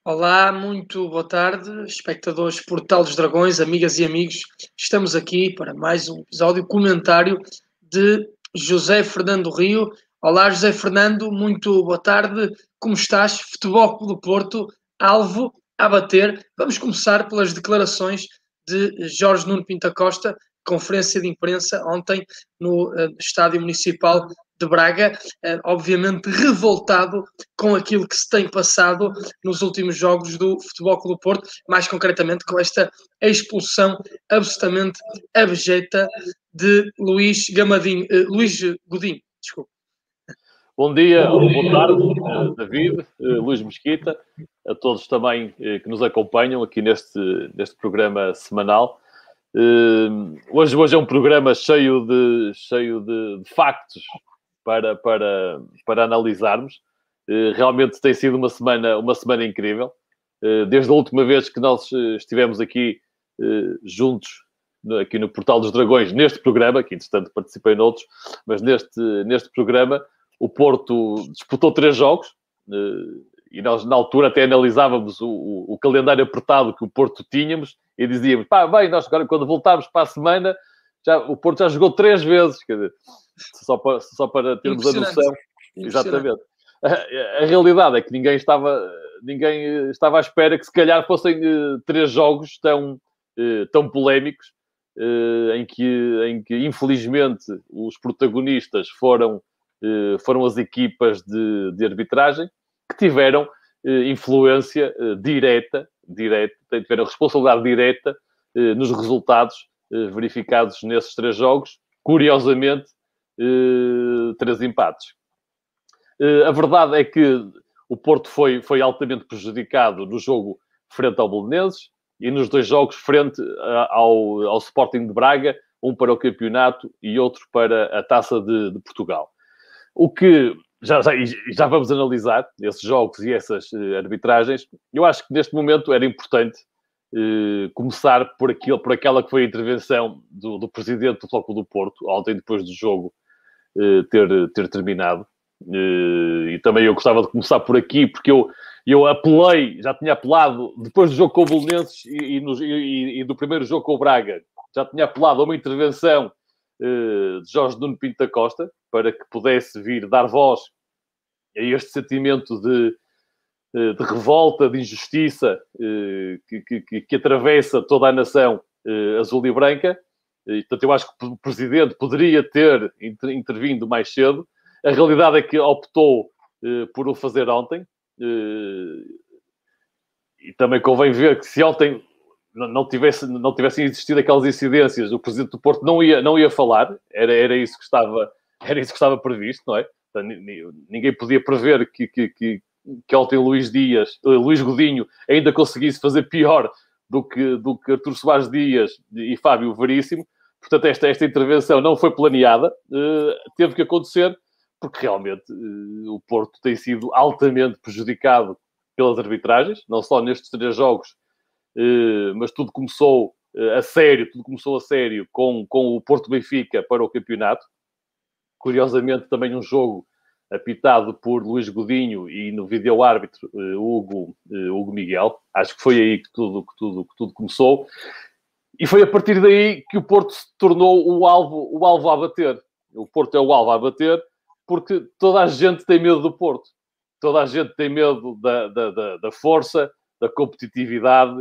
Olá, muito boa tarde, espectadores Portal dos Dragões, amigas e amigos. Estamos aqui para mais um episódio comentário de José Fernando Rio. Olá, José Fernando, muito boa tarde. Como estás? Futebol Clube do Porto, alvo a bater. Vamos começar pelas declarações de Jorge Nuno Pinto Costa, conferência de imprensa ontem no Estádio Municipal de Braga, obviamente revoltado com aquilo que se tem passado nos últimos jogos do Futebol Clube do Porto, mais concretamente com esta expulsão absolutamente abjeta de Luís Godinho, desculpa. Bom dia, boa tarde, David, Luís Mesquita, a todos também que nos acompanham aqui neste programa semanal. Hoje é um programa cheio de factos para analisarmos. Realmente tem sido uma semana incrível. Desde a última vez que nós estivemos aqui juntos, aqui no Portal dos Dragões, neste programa, que entretanto participei noutros, mas neste programa, o Porto disputou 3 jogos e nós na altura até analisávamos o calendário apertado que o Porto tínhamos e dizíamos, bem, nós agora quando voltarmos para a semana, o Porto já jogou 3 vezes, quer dizer, só para termos a noção. Exatamente. A realidade é que ninguém estava à espera que se calhar fossem 3 jogos tão polémicos, em que infelizmente os protagonistas foram as equipas de arbitragem que tiveram influência direta, tiveram responsabilidade direta nos resultados verificados nesses 3 jogos. Curiosamente, 3 empates. A verdade é que o Porto foi altamente prejudicado no jogo frente ao Belenenses e nos 2 jogos frente ao Sporting de Braga, um para o campeonato e outro para a Taça de Portugal. O que já vamos analisar esses jogos e essas arbitragens. Eu acho que neste momento era importante começar por aquela que foi a intervenção do presidente do Futebol do Porto, ontem depois do jogo ter terminado. E também eu gostava de começar por aqui, porque eu apelei, já tinha apelado, depois do jogo com o Belenenses e do primeiro jogo com o Braga, já tinha apelado a uma intervenção de Jorge Nuno Pinto da Costa, para que pudesse vir dar voz a este sentimento de revolta, de injustiça que atravessa toda a nação azul e branca. E, portanto, eu acho que o Presidente poderia ter intervindo mais cedo. A realidade é que optou por o fazer ontem. E também convém ver que se ontem não tivessem existido aquelas incidências, o Presidente do Porto não ia falar. Era isso que estava previsto, não é? Ninguém podia prever que ontem Luís Godinho ainda conseguisse fazer pior do que Artur Soares Dias e Fábio Veríssimo. Portanto, esta intervenção não foi planeada, teve que acontecer, porque realmente o Porto tem sido altamente prejudicado pelas arbitragens, não só nestes 3 jogos, mas tudo começou a sério com o Porto Benfica para o campeonato. Curiosamente, também um jogo apitado por Luís Godinho e no vídeo-árbitro Hugo Miguel. Acho que foi aí que tudo começou. E foi a partir daí que o Porto se tornou o alvo a bater. O Porto é o alvo a bater porque toda a gente tem medo do Porto. Toda a gente tem medo da força, da competitividade,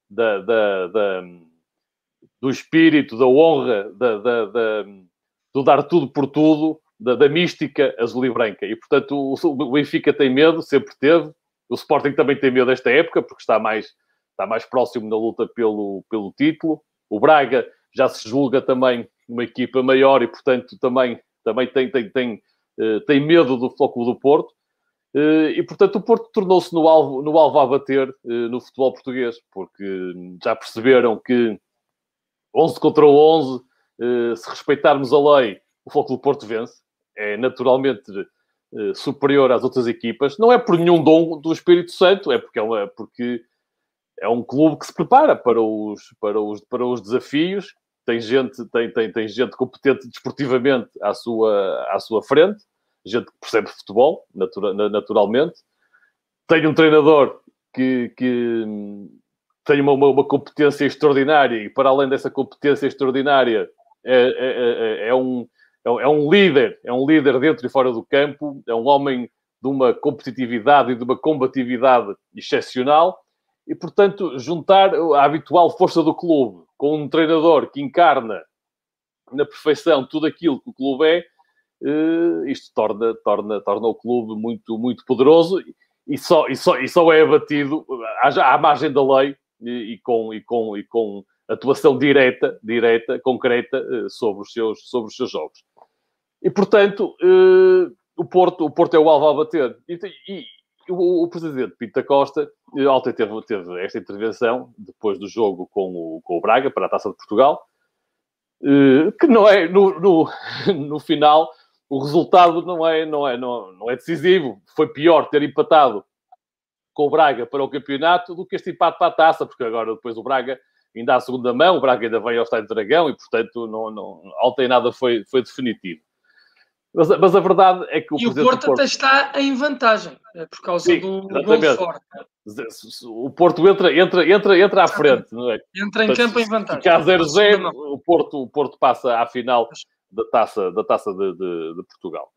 do espírito, da honra, do dar tudo por tudo, da mística azul e branca. E, portanto, o Benfica tem medo, sempre teve. O Sporting também tem medo desta época, porque está mais próximo na luta pelo título. O Braga já se julga também uma equipa maior e, portanto, também tem medo do Futebol Clube do Porto. E, portanto, o Porto tornou-se no alvo a bater no futebol português, porque já perceberam que 11 contra 11, se respeitarmos a lei, o Futebol Clube do Porto vence. É naturalmente superior às outras equipas. Não é por nenhum dom do Espírito Santo, é porque é um clube que se prepara para os desafios. Tem gente competente desportivamente à sua frente, gente que percebe futebol, naturalmente. Tem um treinador que tem uma competência extraordinária e, para além dessa competência extraordinária, é um líder dentro e fora do campo, é um homem de uma competitividade e de uma combatividade excepcional e, portanto, juntar a habitual força do clube com um treinador que encarna na perfeição tudo aquilo que o clube é, isto torna o clube muito, muito poderoso e só é abatido à margem da lei e com atuação direta, concreta, sobre os seus jogos. E, portanto, o Porto é o alvo a bater. E o presidente Pinto da Costa ontem teve esta intervenção, depois do jogo com o Braga, para a Taça de Portugal, que não é, no final, o resultado não é decisivo. Foi pior ter empatado com o Braga para o campeonato do que este empate para a Taça, porque agora depois o Braga ainda há a segunda mão, o Braga ainda vem ao Estádio do Dragão e, portanto, ontem nada foi definitivo. Mas a verdade é que o Porto até está em vantagem, por causa do gol forte. O Porto entra à frente, não é? Entra em campo em vantagem. Se ficar 0-0, o Porto passa à final da Taça de Portugal.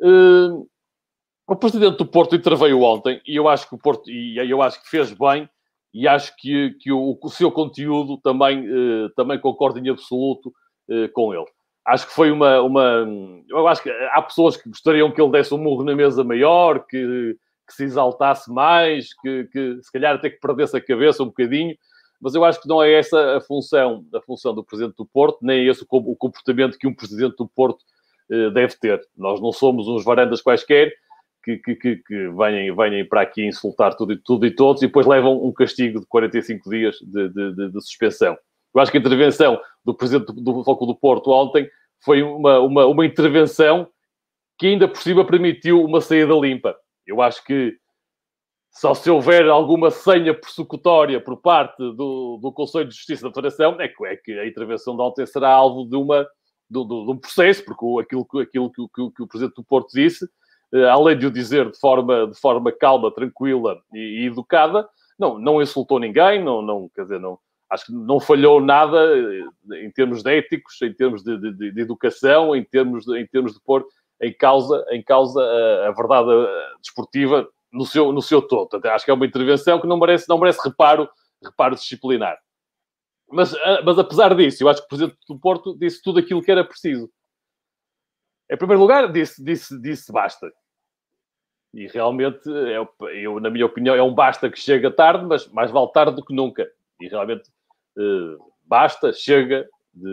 O presidente do Porto interveio ontem e eu acho que o Porto eu acho que fez bem e acho que o seu conteúdo também concorda em absoluto com ele. Acho que foi eu acho que há pessoas que gostariam que ele desse um murro na mesa maior, que se exaltasse mais, que se calhar até que perdesse a cabeça um bocadinho, mas eu acho que não é essa a função do presidente do Porto, nem é esse o comportamento que um presidente do Porto deve ter. Nós não somos uns varandas quaisquer que venham para aqui insultar tudo e todos e depois levam um castigo de 45 dias de suspensão. Eu acho que a intervenção do presidente do Foco do Porto ontem foi uma intervenção que ainda por cima permitiu uma saída limpa. Eu acho que só se houver alguma senha persecutória por parte do Conselho de Justiça da Federação, é que a intervenção de ontem será alvo de um processo, porque aquilo que o presidente do Porto disse, além de o dizer de forma calma, tranquila e educada, não insultou ninguém, acho que não falhou nada em termos de éticos, em termos de educação, em termos de pôr em causa a verdade desportiva no seu todo. Portanto, acho que é uma intervenção que não merece reparo disciplinar. Mas apesar disso, eu acho que o presidente do Porto disse tudo aquilo que era preciso. Em primeiro lugar, disse basta. E realmente, na minha opinião, é um basta que chega tarde, mas mais vale tarde do que nunca. E realmente basta, chega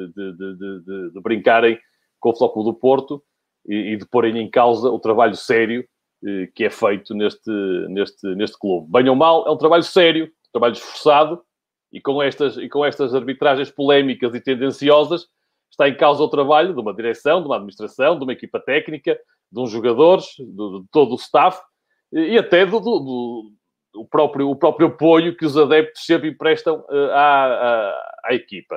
de brincarem com o Futebol Clube do Porto e de porem em causa o trabalho sério que é feito neste clube. Bem ou mal, é um trabalho sério, um trabalho esforçado, e com estas arbitragens polémicas e tendenciosas está em causa o trabalho de uma direção, de uma administração, de uma equipa técnica, de uns jogadores, de todo o staff e até o próprio apoio que os adeptos sempre emprestam à equipa.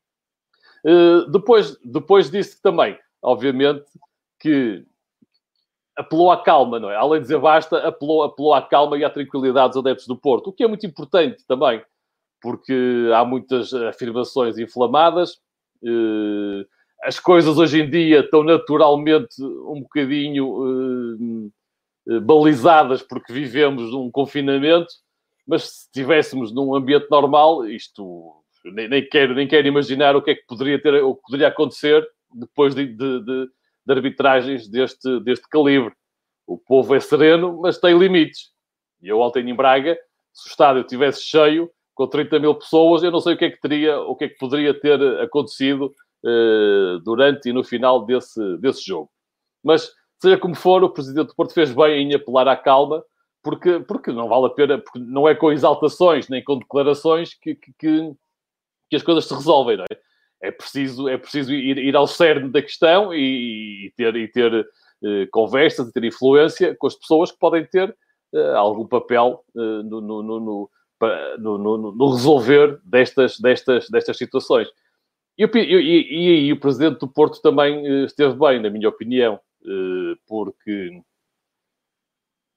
Depois disse também, obviamente, que apelou à calma, não é? Além de dizer basta, apelou à calma e à tranquilidade dos adeptos do Porto, o que é muito importante também, porque há muitas afirmações inflamadas. As coisas hoje em dia estão naturalmente um bocadinho balizadas porque vivemos num confinamento, mas se estivéssemos num ambiente normal, isto nem quero imaginar o que é que poderia acontecer depois de arbitragens deste calibre. O povo é sereno, mas tem limites. E eu ontem em Braga, se o estádio estivesse cheio, com 30 mil pessoas, eu não sei o que é que poderia ter acontecido durante e no final desse jogo. Mas, seja como for, o presidente do Porto fez bem em apelar à calma, porque não vale a pena, porque não é com exaltações nem com declarações que as coisas se resolvem, não é? É preciso ir ao cerne da questão e ter conversas, e ter influência com as pessoas que podem ter algum papel no resolver destas situações. E aí o presidente do Porto também esteve bem, na minha opinião, porque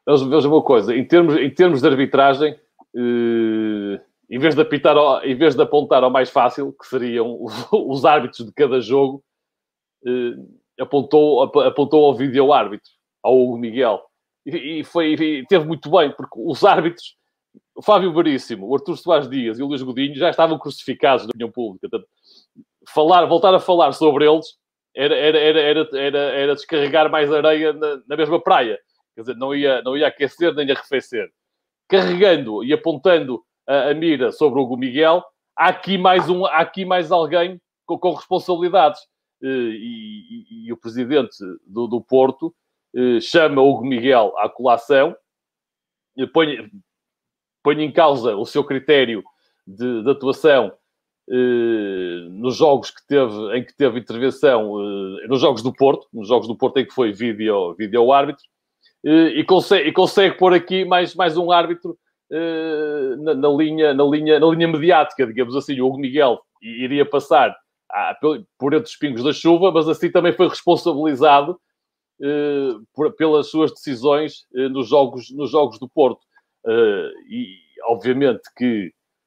Veja uma coisa, em termos de arbitragem, em vez de apontar ao mais fácil, que seriam os árbitros de cada jogo, apontou ao vídeo-árbitro, ao Hugo Miguel. E teve muito bem, porque os árbitros, o Fábio Veríssimo, o Artur Soares Dias e o Luís Godinho já estavam crucificados na opinião pública. Portanto, voltar a falar sobre eles era descarregar mais areia na mesma praia. Quer dizer, não ia aquecer nem arrefecer. Carregando e apontando a mira sobre o Hugo Miguel, há aqui mais alguém com responsabilidades. E o presidente do Porto chama o Hugo Miguel à colação, põe em causa o seu critério de atuação nos jogos em que teve intervenção, nos jogos do Porto em que foi vídeo-árbitro, e consegue pôr aqui mais um árbitro na linha mediática, digamos assim. O Hugo Miguel iria passar por entre os pingos da chuva, mas assim também foi responsabilizado pelas suas decisões nos jogos do Porto. E obviamente que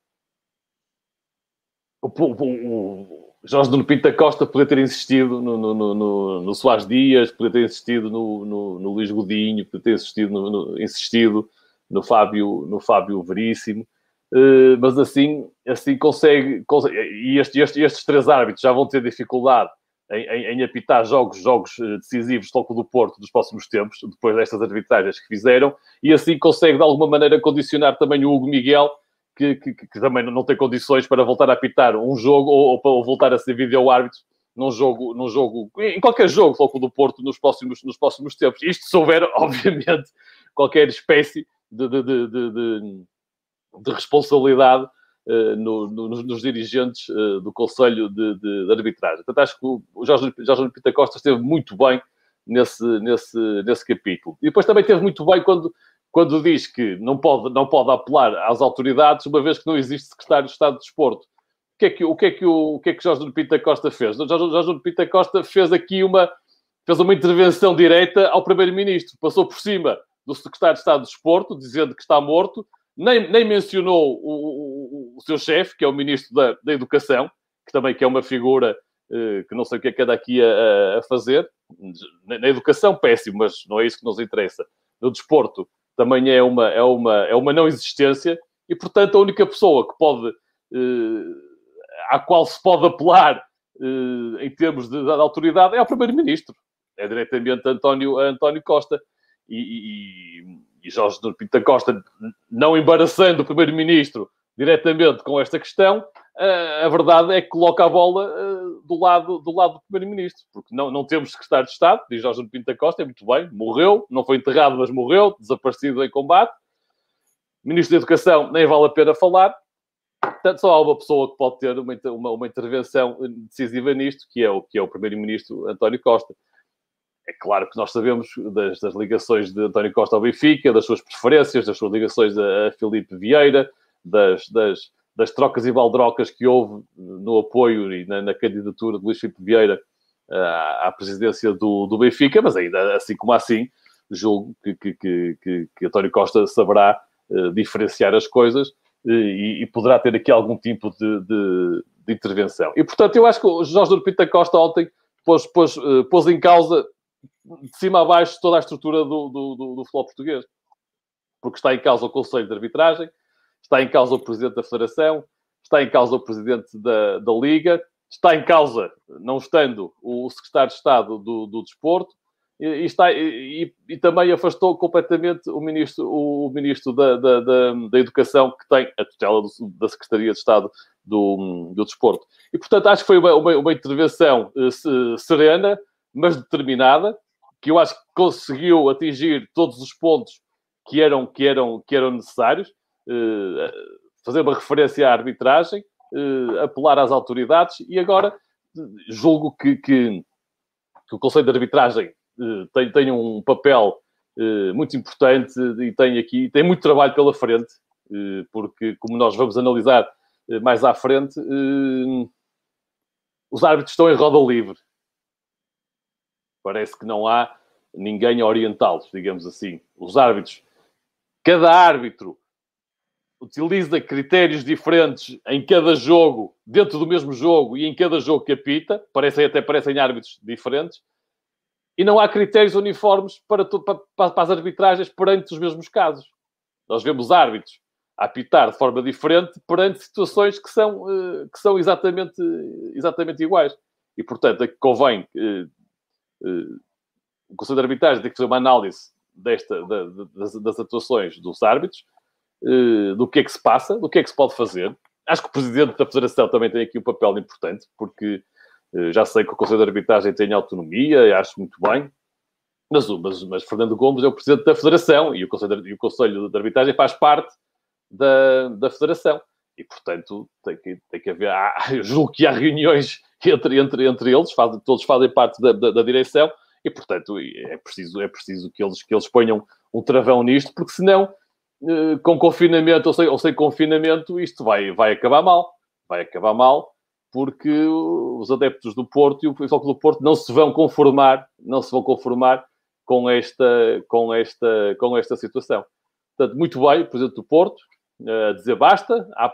o Jorge Nuno Pinto da Costa podia ter insistido no Soares Dias, podia ter insistido no Luís Godinho, podia ter insistido no Fábio Veríssimo, mas assim consegue, e estes três árbitros já vão ter dificuldade em apitar jogos decisivos do Clube do Porto dos próximos tempos, depois destas arbitragens que fizeram, e assim consegue de alguma maneira condicionar também o Hugo Miguel, que também não tem condições para voltar a apitar um jogo ou para voltar a ser vídeo-árbitro num jogo, em qualquer jogo do Clube do Porto nos próximos tempos. Isto se houver, obviamente, qualquer espécie de responsabilidade nos dirigentes do Conselho de Arbitragem. Portanto, acho que o Jorge Pinto da Costa esteve muito bem nesse capítulo. E depois também esteve muito bem quando diz que não pode apelar às autoridades, uma vez que não existe secretário de Estado de Desporto. O que é que Jorge Pinto da Costa fez? Jorge Pinto da Costa fez uma intervenção direta ao Primeiro-Ministro. Passou por cima do secretário de Estado de Desporto, dizendo que está morto. Nem mencionou o seu chefe, que é o Ministro da Educação, que também é uma figura que não sei o que é que anda aqui a fazer. Na educação, péssimo, mas não é isso que nos interessa. No desporto, também é uma não existência, e, portanto, a única pessoa à qual se pode apelar em termos de autoridade é ao Primeiro-Ministro. É diretamente a António Costa. E Jorge Nuno Pinto da Costa, não embaraçando o Primeiro-Ministro diretamente com esta questão, a verdade é que coloca a bola do lado do Primeiro-Ministro, porque não temos secretário de Estado, diz Jorge Nuno Pinto da Costa, é muito bem, morreu, não foi enterrado, mas morreu, desaparecido em combate. Ministro da Educação, nem vale a pena falar. Portanto, só há uma pessoa que pode ter uma intervenção decisiva nisto, que é o Primeiro-Ministro António Costa. É claro que nós sabemos das ligações de António Costa ao Benfica, das suas preferências, das suas ligações a Filipe Vieira, das trocas e baldrocas que houve no apoio e na candidatura de Luís Filipe Vieira à presidência do Benfica, mas ainda assim como assim, julgo que António Costa saberá diferenciar as coisas e poderá ter aqui algum tipo de intervenção. E, portanto, eu acho que o Jorge Nuno Pinto da Costa ontem pôs em causa de cima a baixo toda a estrutura do futebol português. Porque está em causa o Conselho de Arbitragem, está em causa o Presidente da Federação, está em causa o Presidente da Liga, está em causa, não estando, o Secretário de Estado do Desporto, e também afastou completamente o Ministro da Educação, que tem a tutela da Secretaria de Estado do Desporto. E, portanto, acho que foi uma intervenção serena, mas determinada, que eu acho que conseguiu atingir todos os pontos que eram necessários, fazer uma referência à arbitragem, apelar às autoridades, e agora julgo que o Conselho de Arbitragem tem um papel muito importante e tem muito trabalho pela frente, porque, como nós vamos analisar mais à frente, os árbitros estão em roda livre. Parece que não há ninguém a orientá-los, digamos assim. Os árbitros cada árbitro utiliza critérios diferentes em cada jogo, dentro do mesmo jogo e em cada jogo que apita, parecem árbitros diferentes, e não há critérios uniformes para as arbitragens perante os mesmos casos. Nós vemos árbitros a apitar de forma diferente perante situações que são exatamente iguais. E, portanto, é que convém o Conselho de Arbitragem tem que fazer uma análise das atuações dos árbitros, do que é que se passa, do que é que se pode fazer. Acho que o Presidente da Federação também tem aqui um papel importante, porque já sei que o Conselho de Arbitragem tem autonomia, e acho muito bem, mas Fernando Gomes é o Presidente da Federação e o Conselho de Arbitragem faz parte da Federação. E, portanto, tem que haver... Eu julgo que há reuniões entre eles, todos fazem parte da direção, e, portanto, é preciso que eles ponham um travão nisto, porque senão, com confinamento ou sem confinamento, isto vai acabar mal. Vai acabar mal, porque os adeptos do Porto e o Futebol do Porto não se vão conformar com esta situação. Portanto, muito bem, o Presidente do Porto a dizer basta, a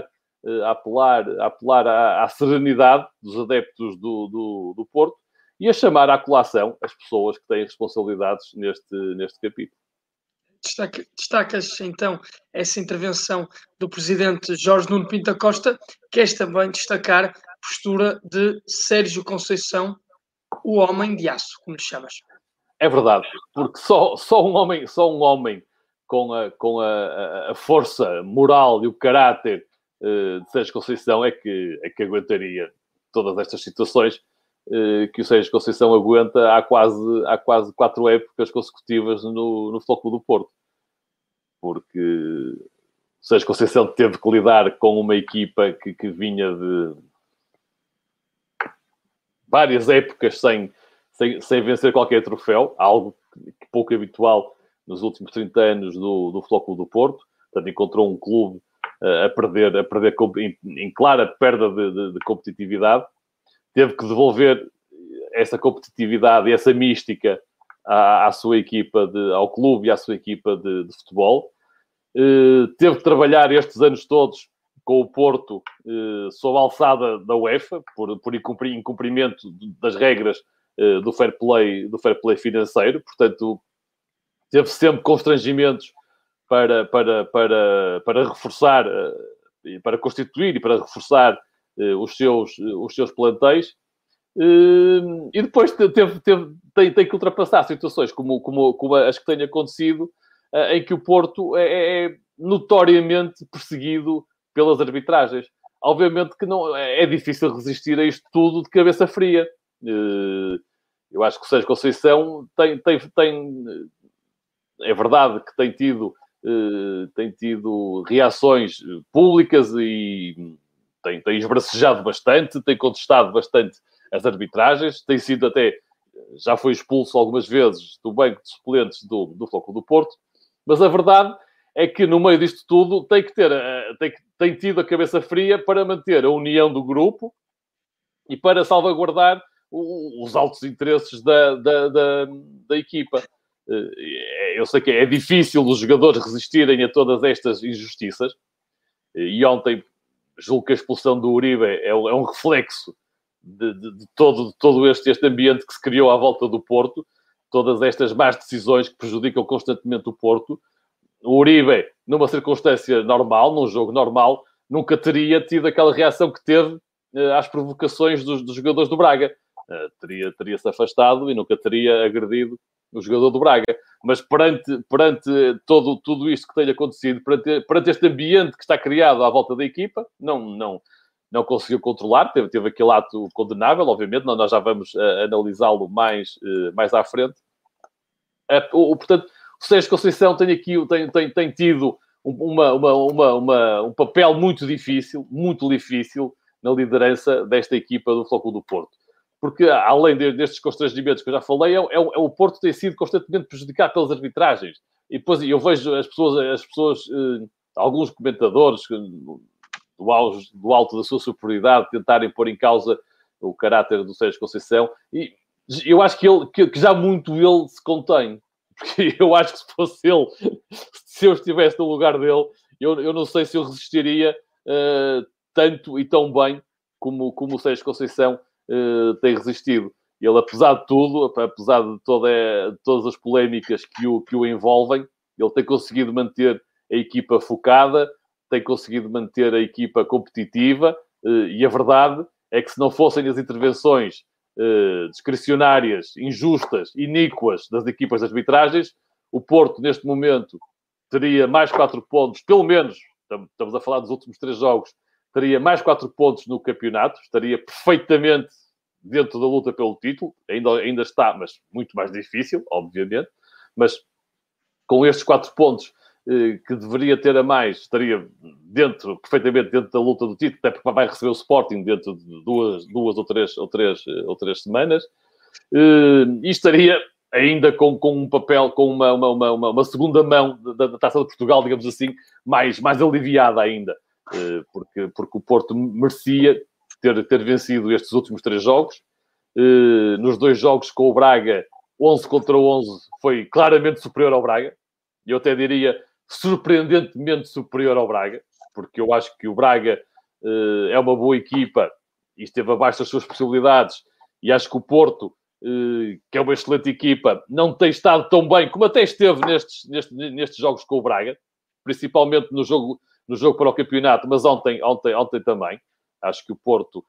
apelar à serenidade dos adeptos do Porto e a chamar à colação as pessoas que têm responsabilidades neste capítulo. Destacas, então, essa intervenção do Presidente Jorge Nuno Pinto da Costa. Queres também destacar a postura de Sérgio Conceição, o homem de aço, como lhe chamas. É verdade, porque só um homem com a força moral e o caráter de Sérgio Conceição é que aguentaria todas estas situações que o Sérgio Conceição aguenta há quase 4 épocas consecutivas no Futebol Clube do Porto. Porque o Sérgio Conceição teve que lidar com uma equipa que vinha de várias épocas sem vencer qualquer troféu, algo pouco habitual nos últimos 30 anos do Futebol Clube do Porto. Portanto, encontrou um clube a perder em clara perda de competitividade. Teve que devolver essa competitividade e essa mística à sua equipa, ao clube e à sua equipa de futebol. Teve que trabalhar estes anos todos com o Porto sob a alçada da UEFA, por incumprimento das regras do fair play financeiro. Portanto, teve sempre constrangimentos para reforçar, para constituir e para reforçar os seus plantéis. E depois tem que ultrapassar situações como as que têm acontecido, em que o Porto é notoriamente perseguido pelas arbitragens. Obviamente que não é difícil resistir a isto tudo de cabeça fria. Eu acho que o Sérgio Conceição tem é verdade que tem tido reações públicas e tem esbracejado bastante, tem contestado bastante as arbitragens, já foi expulso algumas vezes do banco de suplentes do Futebol do Porto, mas a verdade é que no meio disto tudo tem tido a cabeça fria para manter a união do grupo e para salvaguardar os altos interesses da equipa. Eu sei que é difícil os jogadores resistirem a todas estas injustiças, e ontem julgo que a expulsão do Uribe é um reflexo de todo este ambiente que se criou à volta do Porto, todas estas más decisões que prejudicam constantemente o Porto. O Uribe, numa circunstância normal, num jogo normal, nunca teria tido aquela reação que teve às provocações dos jogadores do Braga. Teria-se afastado e nunca teria agredido o jogador do Braga. Mas perante tudo isto que tem acontecido, perante este ambiente que está criado à volta da equipa, não conseguiu controlar, teve aquele ato condenável, obviamente, nós já vamos analisá-lo mais à frente. Portanto, o Sérgio Conceição tem tido um papel muito difícil na liderança desta equipa do Futebol Clube do Porto. Porque, além destes constrangimentos que eu já falei, o Porto tem sido constantemente prejudicado pelas arbitragens. E depois eu vejo as pessoas alguns comentadores, do alto da sua superioridade, tentarem pôr em causa o caráter do Sérgio Conceição. E eu acho que já muito ele se contém. porque eu acho que se fosse ele, se eu estivesse no lugar dele, eu não sei se eu resistiria tanto e tão bem como o Sérgio Conceição tem resistido. Ele, apesar de tudo, apesar de todas as polémicas que o envolvem, ele tem conseguido manter a equipa focada, tem conseguido manter a equipa competitiva, e a verdade é que se não fossem as intervenções discricionárias, injustas, iníquas das equipas de arbitragens, o Porto, neste momento, teria mais 4 pontos, pelo menos, estamos a falar dos últimos 3 jogos, teria mais 4 pontos no campeonato, estaria perfeitamente dentro da luta pelo título, ainda está, mas muito mais difícil, obviamente, mas com estes 4 pontos que deveria ter a mais, estaria perfeitamente dentro da luta do título, até porque vai receber o Sporting dentro de duas ou três semanas, e estaria ainda com um papel, com uma segunda mão da Taça de Portugal, digamos assim, mais aliviada ainda, porque o Porto merecia ter vencido estes últimos 3 jogos. Nos 2 jogos com o Braga, 11 contra 11, foi claramente superior ao Braga. Eu até diria surpreendentemente superior ao Braga, porque eu acho que o Braga é uma boa equipa e esteve abaixo das suas possibilidades, e acho que o Porto, que é uma excelente equipa, não tem estado tão bem como até esteve nestes jogos com o Braga, principalmente no jogo para o campeonato, mas ontem também. Acho que o Porto,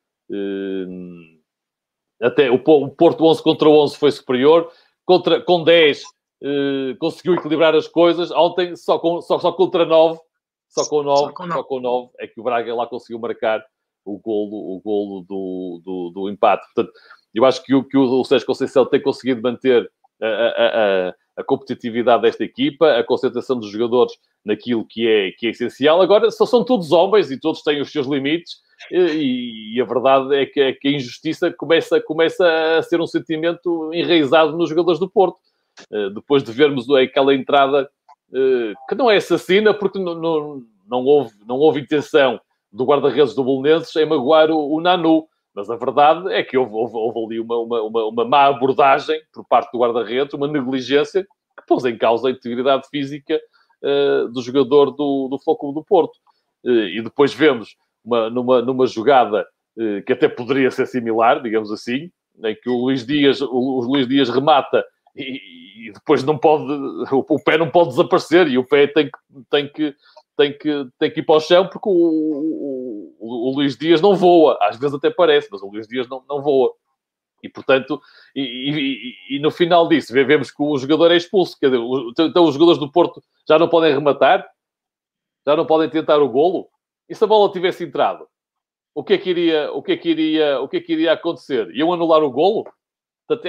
até o Porto 11 contra 11 foi superior, com 10 conseguiu equilibrar as coisas. Ontem só contra 9, só com 9 é que o Braga lá conseguiu marcar o golo do empate. Portanto, eu acho que o Sérgio Conceição tem conseguido manter a competitividade desta equipa, a concentração dos jogadores naquilo que é essencial. Agora, são todos homens e todos têm os seus limites, e a verdade é que a injustiça começa a ser um sentimento enraizado nos jogadores do Porto. Depois de vermos aquela entrada que não é assassina, porque não houve intenção do guarda-redes do Belenenses em magoar o Nanu, mas a verdade é que houve ali uma má abordagem por parte do guarda-redes, uma negligência que pôs em causa a integridade física do jogador do Futebol Clube do Porto. E depois vemos numa jogada que até poderia ser similar, digamos assim, em que o Luís Dias remata e depois não pode, o pé não pode desaparecer, e o pé tem que ir para o chão, porque o Luís Dias não voa. Às vezes até parece, mas o Luís Dias não voa. E, portanto, e no final disso, vemos que o jogador é expulso. Quer dizer, então os jogadores do Porto já não podem rematar? Já não podem tentar o golo? E se a bola tivesse entrado? O que é que iria acontecer? Iam anular o golo? Portanto,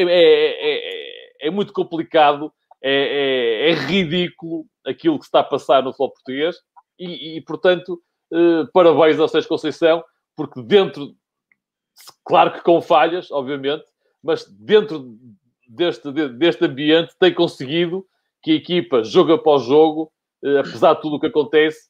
é muito complicado, é ridículo aquilo que se está a passar no futebol português e portanto, parabéns ao Sérgio Conceição, porque claro que com falhas, obviamente, mas dentro deste ambiente tem conseguido que a equipa, jogo após jogo, apesar de tudo o que acontece,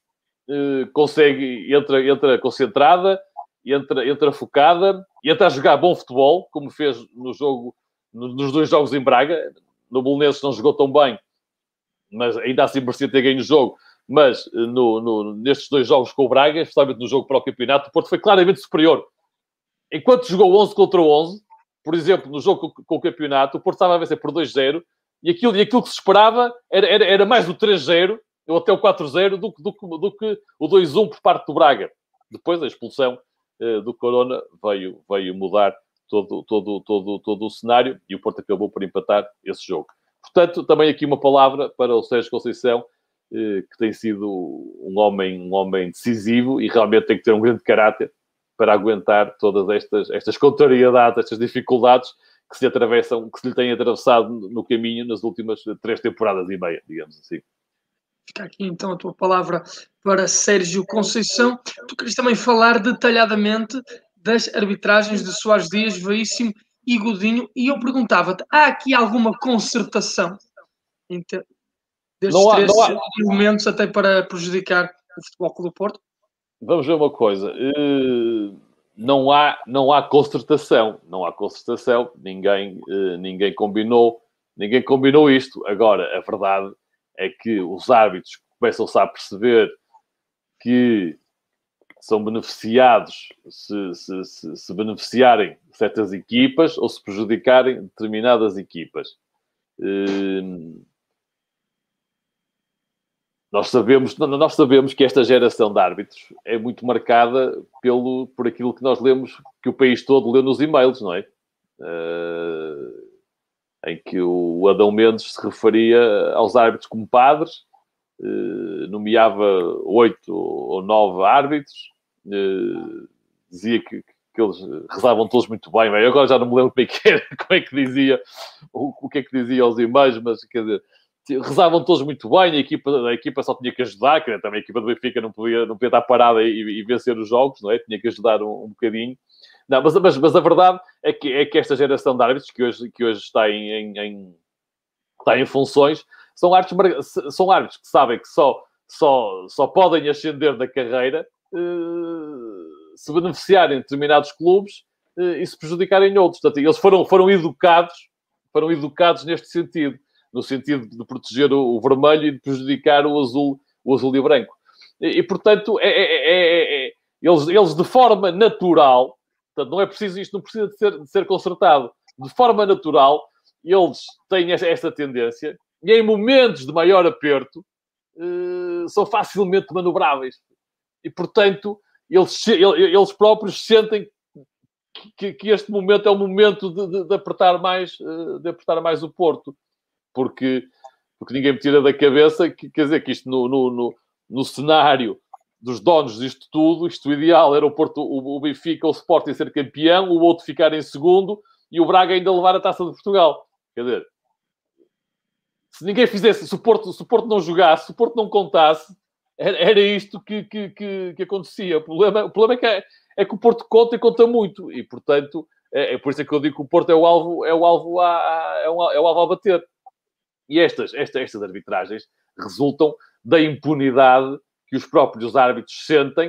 entra concentrada, entra focada, entra a jogar bom futebol, como fez nos 2 jogos em Braga. No Belenenses não jogou tão bem, mas ainda assim merecia ter ganho o jogo. Mas nestes 2 jogos com o Braga, especialmente no jogo para o campeonato, o Porto foi claramente superior. Enquanto jogou 11 contra 11, por exemplo, no jogo com o campeonato, o Porto estava a vencer por 2-0, e aquilo que se esperava era mais o 3-0, ou até o 4-0, do que o 2-1 por parte do Braga. Depois a expulsão do Corona veio mudar todo o cenário, e o Porto acabou por empatar esse jogo. Portanto, também aqui uma palavra para o Sérgio Conceição, que tem sido um homem decisivo e realmente tem que ter um grande caráter para aguentar todas estas contrariedades, estas dificuldades que se lhe têm atravessado no caminho nas últimas 3 temporadas e meia, digamos assim. Fica aqui então a tua palavra para Sérgio Conceição. Tu queres também falar detalhadamente das arbitragens de Soares Dias, Veríssimo e Godinho, e eu perguntava-te, há aqui alguma concertação destes 3 elementos até para prejudicar o Futebol Clube do Porto? Vamos ver uma coisa. Não há concertação. Não há concertação. Ninguém combinou Ninguém combinou isto. Agora, a verdade é que os árbitros começam-se a perceber que são beneficiados se beneficiarem certas equipas ou se prejudicarem determinadas equipas. Nós sabemos que esta geração de árbitros é muito marcada por aquilo que nós lemos, que o país todo lê nos e-mails, não é? Em que o Adão Mendes se referia aos árbitros como padres, nomeava 8 ou 9 árbitros, dizia que eles rezavam todos muito bem. Eu agora já não me lembro como é que dizia, o que é que dizia aos e-mails, mas quer dizer, rezavam todos muito bem, a equipa só tinha que ajudar, que também a equipa do Benfica não podia estar parada e vencer os jogos, não é? Tinha que ajudar um bocadinho. Não, mas a verdade é que esta geração de árbitros, que hoje está em funções, são árbitros que sabem que só podem ascender da carreira se beneficiarem de determinados clubes e se prejudicarem outros. Portanto, eles foram educados neste sentido, no sentido de proteger o vermelho e de prejudicar o azul e o branco. E portanto, eles de forma natural, portanto, não é preciso, isto não precisa de ser consertado, de forma natural, eles têm esta tendência e em momentos de maior aperto são facilmente manobráveis. E, portanto, eles próprios sentem que este momento é o momento de apertar mais o Porto. Porque ninguém me tira da cabeça que, quer dizer, que isto no cenário dos donos disto tudo, isto ideal era o Porto, o Benfica, o Sporting ser campeão, o outro ficar em segundo e o Braga ainda levar a Taça de Portugal. Quer dizer, se ninguém fizesse, se o Porto não jogasse, se o Porto não contasse, era isto que acontecia. O problema é que o Porto conta e conta muito. E, portanto, é por isso que eu digo que o Porto é o alvo a bater. E estas arbitragens resultam da impunidade que os próprios árbitros sentem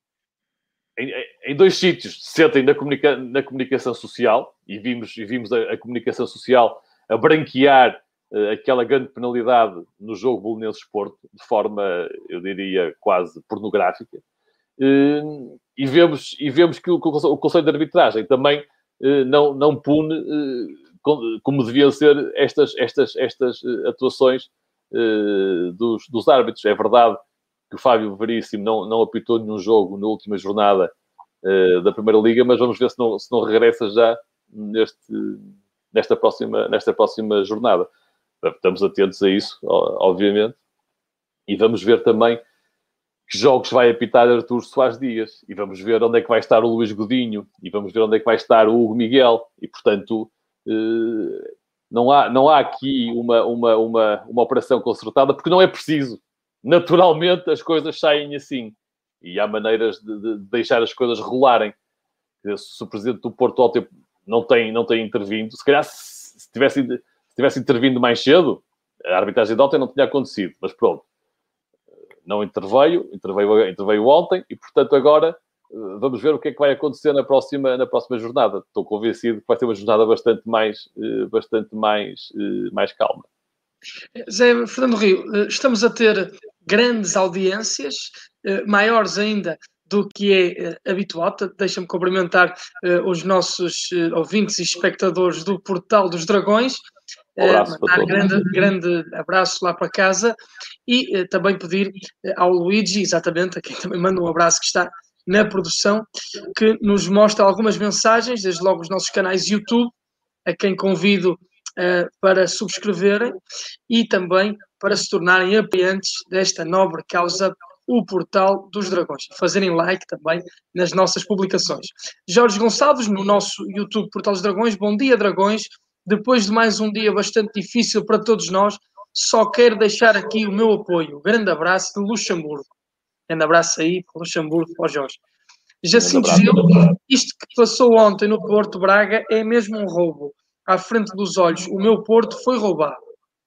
em dois sítios. Sentem na comunicação social, e vimos a comunicação social a branquear aquela grande penalidade no jogo Belenenses-Porto, de forma, eu diria, quase pornográfica. E vemos que o Conselho de Arbitragem também não pune como deviam ser estas atuações dos árbitros. É verdade que o Fábio Veríssimo não apitou nenhum jogo na última jornada da Primeira Liga, mas vamos ver se não regressa já nesta próxima jornada. Estamos atentos a isso, obviamente, e vamos ver também que jogos vai apitar Artur Soares Dias, e vamos ver onde é que vai estar o Luís Godinho, e vamos ver onde é que vai estar o Hugo Miguel, e portanto não há aqui uma operação concertada, porque não é preciso. Naturalmente as coisas saem assim, e há maneiras de deixar as coisas rolarem. Se o presidente do Porto ontem não tem intervindo, se calhar se tivesse intervindo mais cedo, a arbitragem de ontem não tinha acontecido, mas pronto, não interveio ontem, e portanto agora vamos ver o que é que vai acontecer na próxima jornada. Estou convencido que vai ser uma jornada bastante mais calma. Zé Fernando Rio, estamos a ter grandes audiências, maiores ainda do que é habitual. Deixa-me cumprimentar os nossos ouvintes e espectadores do Portal dos Dragões. Mandar grande abraço lá para casa e também pedir ao Luigi, exatamente, a quem também manda um abraço, que está na produção, que nos mostra algumas mensagens, desde logo os nossos canais YouTube, a quem convido para subscreverem e também para se tornarem apoiantes desta nobre causa, o Portal dos Dragões. Fazerem like também nas nossas publicações. Jorge Gonçalves, no nosso YouTube Portal dos Dragões. Bom dia, Dragões. Depois de mais um dia bastante difícil para todos nós, só quero deixar aqui o meu apoio. Grande abraço de Luxemburgo. Grande abraço aí para Luxemburgo, para o Jorge. Jacinto Gil, isto que passou ontem no Porto Braga é mesmo um roubo. À frente dos olhos, o meu Porto foi roubado.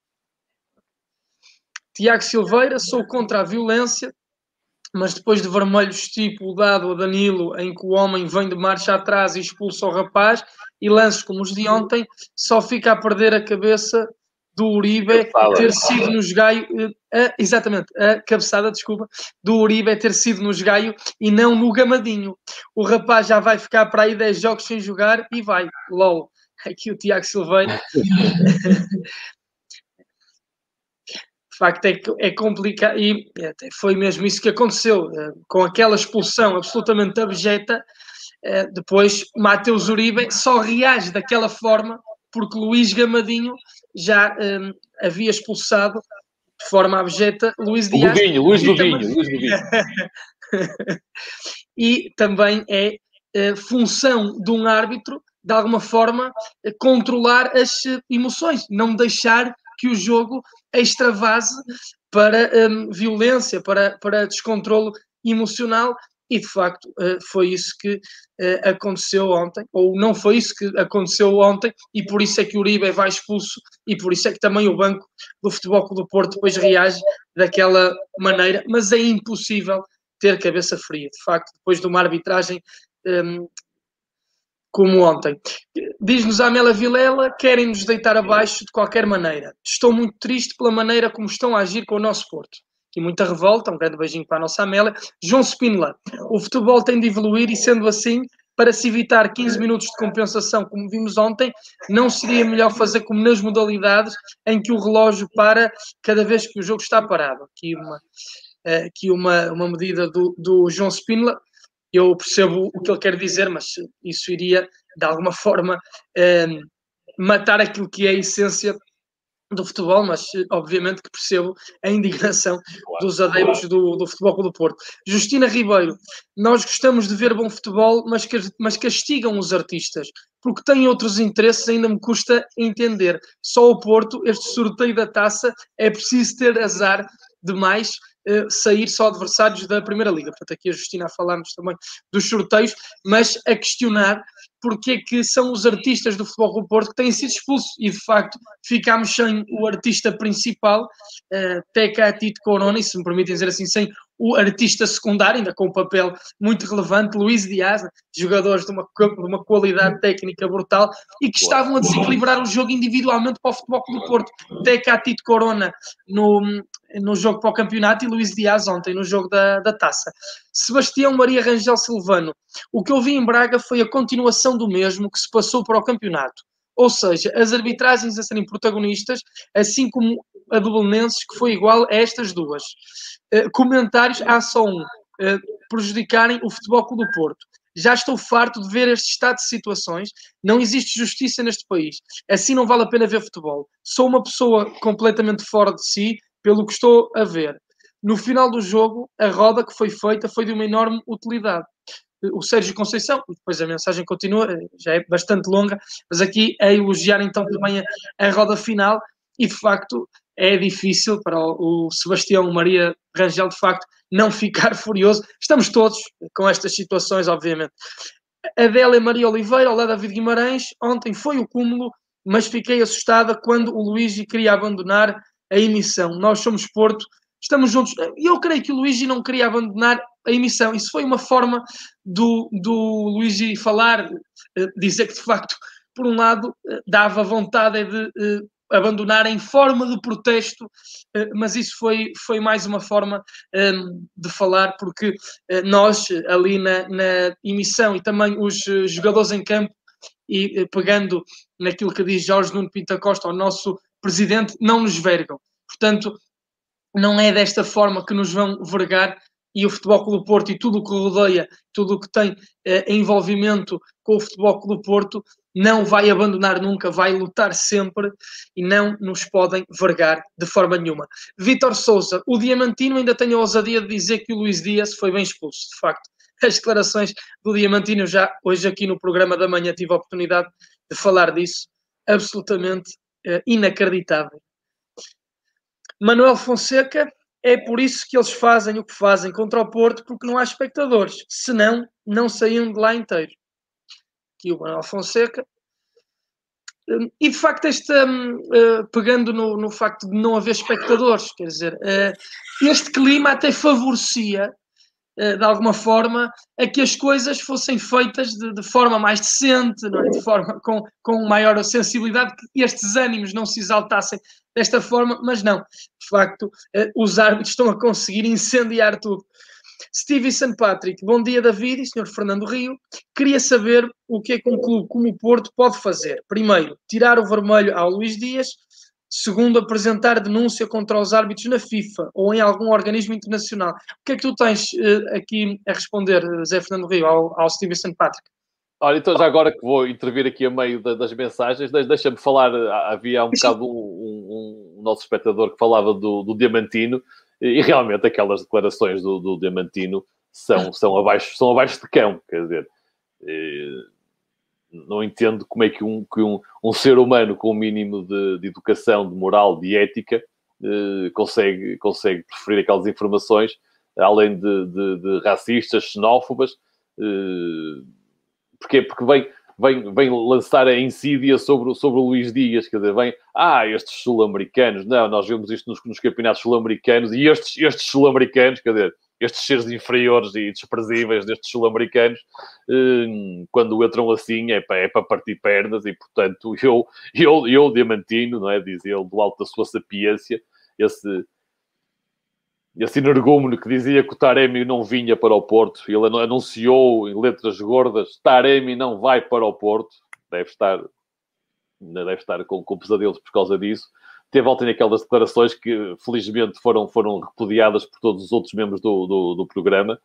Tiago Silveira, sou contra a violência, mas depois de vermelho tipo dado a Danilo, em que o homem vem de marcha atrás e expulsa o rapaz, e lances como os de ontem, só fica a perder a cabeça do Uribe ter sido no esgaio, exatamente, a cabeçada, desculpa, do Uribe ter sido no esgaio e não no gamadinho. O rapaz já vai ficar para aí 10 jogos sem jogar e vai, lol. Aqui o Tiago Silveira. De facto é complicado e foi mesmo isso que aconteceu, com aquela expulsão absolutamente abjeta. Depois Mateus Uribe só reage daquela forma porque Luís Gamadinho já havia expulsado de forma abjeta Luís Dias. Luís do Vinho. E também é função de um árbitro, de alguma forma, controlar as emoções, não deixar que o jogo extravase para violência, para descontrolo emocional. E, de facto, foi isso que aconteceu ontem, ou não foi isso que aconteceu ontem, e por isso é que o Uribe vai expulso, e por isso é que também o banco do Futebol Clube do Porto depois reage daquela maneira, mas é impossível ter cabeça fria, de facto, depois de uma arbitragem como ontem. Diz-nos a Amélia Vilela, querem nos deitar abaixo de qualquer maneira. Estou muito triste pela maneira como estão a agir com o nosso Porto. E muita revolta, um grande beijinho para a nossa Amélia. João Spínola, o futebol tem de evoluir e, sendo assim, para se evitar 15 minutos de compensação, como vimos ontem, não seria melhor fazer como nas modalidades em que o relógio para cada vez que o jogo está parado? Aqui uma medida do João Spínola. Eu percebo o que ele quer dizer, mas isso iria, de alguma forma, matar aquilo que é a essência do futebol, mas obviamente que percebo a indignação dos adeptos do Futebol Clube do Porto. Justina Ribeiro, nós gostamos de ver bom futebol, mas castigam os artistas, porque têm outros interesses, ainda me custa entender. Só o Porto, este sorteio da taça, é preciso ter azar demais sair só adversários da Primeira Liga. Portanto, aqui a Justina a falarmos também dos sorteios, mas a questionar porque é que são os artistas do Futebol Clube do Porto que têm sido expulsos e, de facto, ficámos sem o artista principal, Teca Tito Corona, e se me permitem dizer assim, sem o artista secundário, ainda com um papel muito relevante, Luís Dias, jogadores de uma qualidade técnica brutal e que estavam a desequilibrar o jogo individualmente para o Futebol Clube do Porto. Teca Tito Corona no jogo para o campeonato e Luís Dias ontem no jogo da taça. Sebastião Maria Rangel Silvano, o que eu vi em Braga foi a continuação do mesmo que se passou para o campeonato. Ou seja, as arbitragens a serem protagonistas, assim como a do Belenenses, que foi igual a estas duas. Comentários, há só um. Prejudicarem o Futebol Clube do Porto. Já estou farto de ver este estado de situações. Não existe justiça neste país. Assim não vale a pena ver futebol. Sou uma pessoa completamente fora de si, pelo que estou a ver. No final do jogo, a roda que foi feita foi de uma enorme utilidade. O Sérgio Conceição, e depois a mensagem continua, já é bastante longa, mas aqui a elogiar então também a roda final, e de facto é difícil para o Sebastião Maria Rangel, de facto, não ficar furioso. Estamos todos com estas situações, obviamente. Adélia Maria Oliveira, olá David Guimarães, ontem foi o cúmulo, mas fiquei assustada quando o Luigi queria abandonar a emissão. Nós somos Porto, estamos juntos. E eu creio que o Luigi não queria abandonar a emissão. Isso foi uma forma do Luigi falar, dizer que, de facto, por um lado, dava vontade de abandonar em forma de protesto, mas isso foi mais uma forma de falar, porque nós, ali na emissão, e também os jogadores em campo, e pegando naquilo que diz Jorge Nuno Pinto Costa, o nosso presidente, não nos vergam. Portanto, não é desta forma que nos vão vergar, e o Futebol Clube do Porto e tudo o que rodeia, tudo o que tem envolvimento com o Futebol Clube do Porto, não vai abandonar nunca, vai lutar sempre e não nos podem vergar de forma nenhuma. Vítor Sousa, o Diamantino ainda tem a ousadia de dizer que o Luís Dias foi bem expulso. De facto, as declarações do Diamantino, já hoje aqui no programa da manhã tive a oportunidade de falar disso, absolutamente inacreditável. Manuel Fonseca, é por isso que eles fazem o que fazem contra o Porto, porque não há espectadores, senão não saíam de lá inteiro. Aqui o Manuel Fonseca. E de facto, pegando no facto de não haver espectadores, quer dizer, este clima até favorecia de alguma forma, a que as coisas fossem feitas de forma mais decente, não é? De forma com maior sensibilidade, que estes ânimos não se exaltassem desta forma, mas não. De facto, os árbitros estão a conseguir incendiar tudo. Stevie St. Patrick, bom dia, David e Sr. Fernando Rio. Queria saber o que é que um clube como o Porto pode fazer. Primeiro, tirar o vermelho ao Luís Dias. Segundo, apresentar denúncia contra os árbitros na FIFA ou em algum organismo internacional. O que é que tu tens aqui a responder, Zé Fernando Rio, ao Stevie St. Patrick? Olha, então já agora que vou intervir aqui a meio das mensagens, deixa-me falar, havia um bocado um nosso espectador que falava do Diamantino, e realmente aquelas declarações do Diamantino são abaixo de cão, quer dizer, não entendo como é que um ser humano com um mínimo de educação, de moral, de ética, consegue preferir aquelas informações, além de racistas, xenófobas. Porquê? Porque vem lançar a insídia sobre o Luís Dias, quer dizer, estes sul-americanos, não, nós vemos isto nos campeonatos sul-americanos, e estes sul-americanos, quer dizer, estes seres inferiores e desprezíveis destes sul-americanos, quando entram assim, é para partir pernas, e portanto, eu Diamantino, não é, diz ele, do alto da sua sapiência, esse energúmeno que dizia que o Taremi não vinha para o Porto, ele anunciou em letras gordas, Taremi não vai para o Porto, deve estar com pesadelos por causa disso. Teve ontem aquelas declarações que, felizmente, foram repudiadas por todos os outros membros do programa,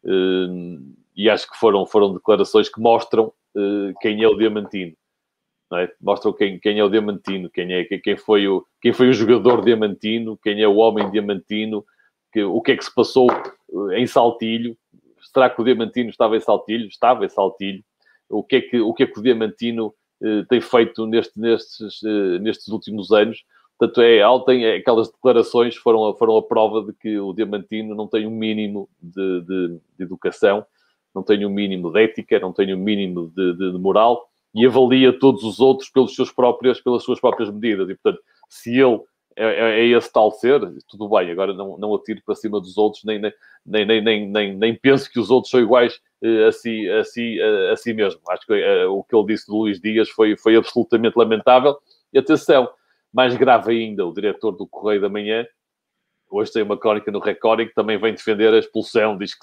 e acho que foram declarações que mostram quem é o Diamantino. Não é? Mostram quem é o Diamantino, quem foi o jogador Diamantino, quem é o homem Diamantino, o que é que se passou em Saltilho. Será que o Diamantino estava em Saltilho? Estava em Saltilho. O que é que o Diamantino tem feito nestes últimos anos? Portanto, aquelas declarações foram a prova de que o Diamantino não tem um mínimo de educação, não tem um mínimo de ética, não tem um mínimo de moral, e avalia todos os outros pelas suas próprias medidas. E, portanto, se ele é esse tal ser, tudo bem, agora não atiro para cima dos outros, nem penso que os outros são iguais a si mesmo. Acho que o que ele disse do Luís Dias foi absolutamente lamentável. E atenção, mais grave ainda, o diretor do Correio da Manhã, hoje tem uma crónica no Record, que também vem defender a expulsão, diz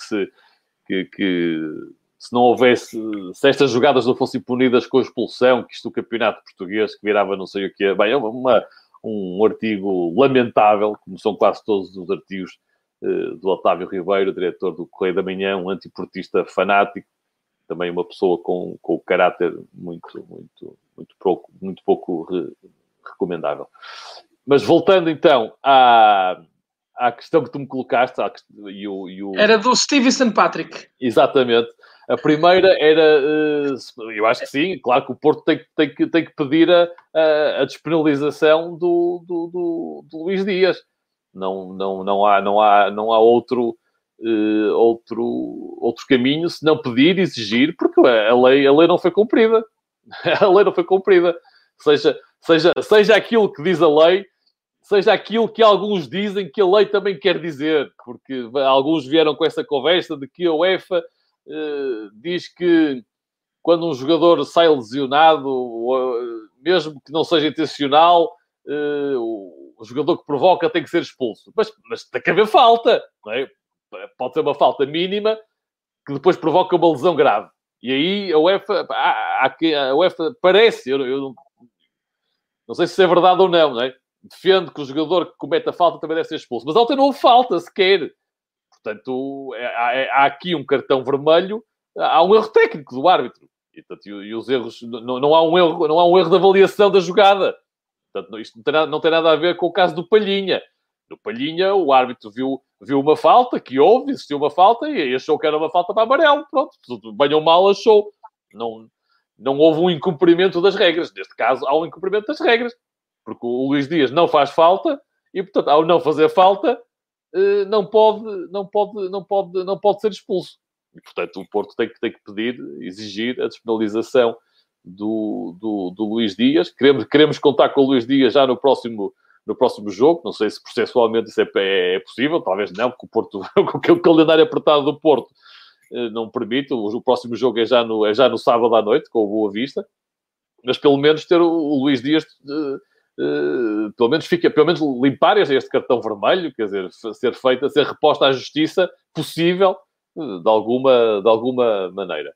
que se não houvesse, se estas jogadas não fossem punidas com a expulsão, que isto o campeonato português, que virava não sei o quê, bem, é um artigo lamentável, como são quase todos os artigos do Otávio Ribeiro, diretor do Correio da Manhã, um antiportista fanático, também uma pessoa com caráter muito pouco recomendável. Mas voltando então à questão que tu me colocaste, Era do Stevie St. Patrick. Exatamente. A primeira era, eu acho que sim, claro que o Porto tem que pedir a despenalização do Luís Dias. Não há outro caminho se não pedir, exigir, porque a lei não foi cumprida. A lei não foi cumprida. Seja aquilo que diz a lei, seja aquilo que alguns dizem que a lei também quer dizer, porque alguns vieram com essa conversa de que a UEFA diz que quando um jogador sai lesionado, mesmo que não seja intencional, o jogador que provoca tem que ser expulso. Mas tem que haver falta, não é? Pode ser uma falta mínima que depois provoca uma lesão grave. E aí a UEFA parece, eu não sei se é verdade ou não é? Defende que o jogador que comete a falta também deve ser expulso. Mas ontem não houve falta sequer. Portanto, há aqui um cartão vermelho, há um erro técnico do árbitro. E os erros, não há um erro de avaliação da jogada. Portanto, isto não tem nada a ver com o caso do Palhinha. No Palhinha, o árbitro viu uma falta, que houve, existiu uma falta, e achou que era uma falta para amarelo. Pronto, bem ou mal achou. Não houve um incumprimento das regras. Neste caso, há um incumprimento das regras. Porque o Luís Dias não faz falta, e, portanto, ao não fazer falta, não pode ser expulso. E, portanto, o Porto tem que pedir, exigir a despenalização do Luís Dias. Queremos contar com o Luís Dias já no próximo no próximo jogo. Não sei se processualmente isso é possível, talvez não, porque o Porto, com o calendário apertado do Porto, não permite. O próximo jogo é já no sábado à noite, com o Boa Vista. Mas pelo menos ter o Luís Dias, pelo menos limpar este cartão vermelho, quer dizer, ser reposta à justiça possível, de alguma maneira.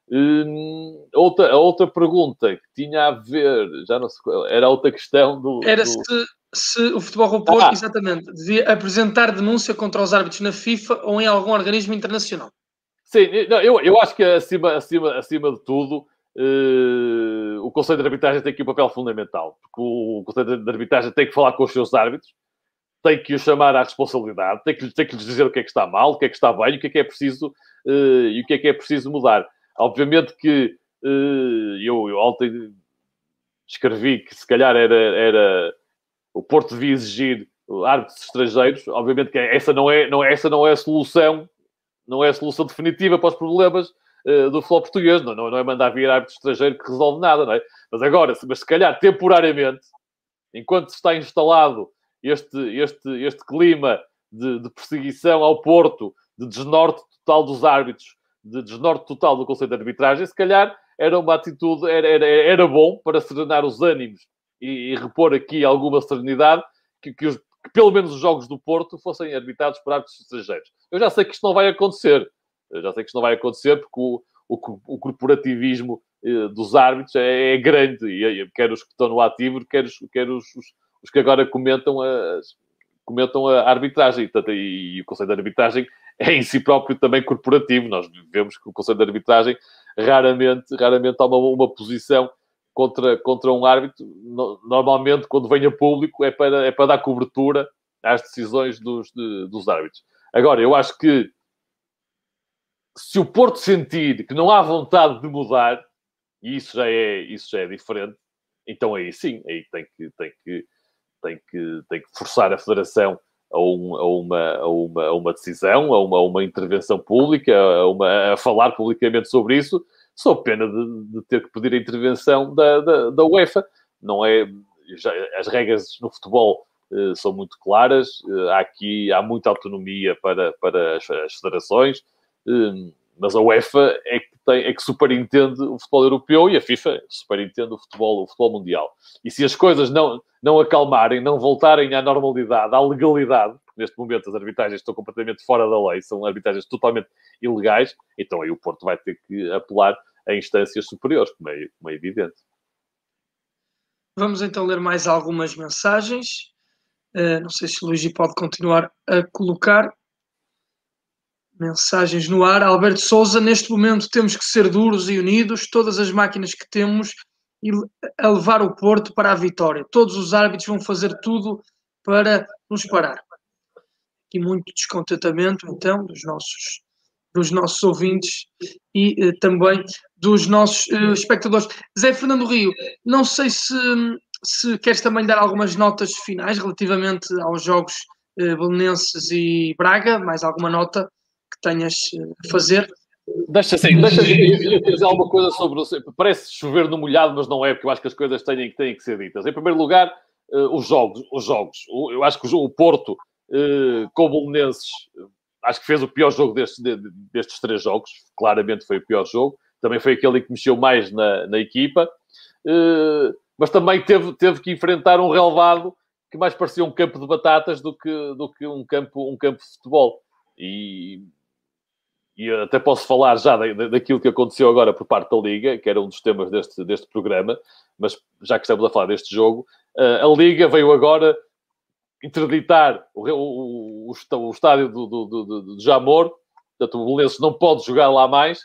A outra pergunta que tinha a ver, já não sei, era outra questão do... Era se o Futebol Clube Porto, exatamente, devia apresentar denúncia contra os árbitros na FIFA ou em algum organismo internacional. Sim, eu acho que acima de tudo, o Conselho de Arbitragem tem aqui um papel fundamental, porque o Conselho de Arbitragem tem que falar com os seus árbitros, tem que os chamar à responsabilidade, tem que lhes dizer o que é que está mal, o que é que está bem, o que é preciso e o que é preciso mudar. Obviamente que eu ontem escrevi que se calhar era o Porto devia exigir árbitros estrangeiros. Obviamente que essa não é a solução, não é a solução definitiva para os problemas do futebol português. Não é mandar vir árbitro estrangeiro que resolve nada, não é? Mas se calhar temporariamente, enquanto está instalado este clima de perseguição ao Porto, de desnorte total dos árbitros, de desnorte total do Conselho de Arbitragem, se calhar era uma atitude, era bom para serenar os ânimos e repor aqui alguma serenidade, que pelo menos os jogos do Porto fossem arbitrados por árbitros estrangeiros. Eu já sei que isto não vai acontecer. Porque o corporativismo dos árbitros é grande, e quer os que estão no ativo, quer os que agora comentam a arbitragem. E o Conselho de Arbitragem é em si próprio também corporativo. Nós vemos que o Conselho de Arbitragem raramente toma uma posição contra um árbitro. Normalmente, quando vem a público, é para dar cobertura às decisões dos árbitros. Agora, eu acho que se o Porto sentir que não há vontade de mudar, e isso já é diferente, então aí sim, aí tem que forçar a Federação a uma decisão, a uma intervenção pública, a falar publicamente sobre isso, sob pena de ter que pedir a intervenção da UEFA. Não é, as regras no futebol são muito claras, há muita autonomia para as federações, mas a UEFA é que superintende o futebol europeu e a FIFA superintende o futebol mundial. E se as coisas não acalmarem, não voltarem à normalidade, à legalidade, porque neste momento as arbitragens estão completamente fora da lei, são arbitragens totalmente ilegais, então aí o Porto vai ter que apelar a instâncias superiores, como é evidente. Vamos então ler mais algumas mensagens. Não sei se o Luigi pode continuar a colocar mensagens no ar. Alberto Souza, neste momento temos que ser duros e unidos, todas as máquinas que temos, e a levar o Porto para a vitória. Todos os árbitros vão fazer tudo para nos parar. E muito descontentamento, então, dos nossos ouvintes e também dos nossos espectadores. Zé Fernando Rio, não sei se queres também dar algumas notas finais relativamente aos jogos Belenenses e Braga, mais alguma nota que tenhas a fazer? Deixa dizer alguma coisa sobre... Parece chover no molhado, mas não é, porque eu acho que as coisas têm que ser ditas. Em primeiro lugar, os jogos. Eu acho que o Porto, com o Belenenses, acho que fez o pior jogo destes 3 jogos. Claramente foi o pior jogo. Também foi aquele que mexeu mais na equipa. Mas também teve que enfrentar um relvado que mais parecia um campo de batatas do que um campo de futebol. E até posso falar já daquilo que aconteceu agora por parte da Liga, que era um dos temas deste programa, mas já que estamos a falar deste jogo, a Liga veio agora interditar o estádio do Jamor. Portanto, o Belenenses não pode jogar lá mais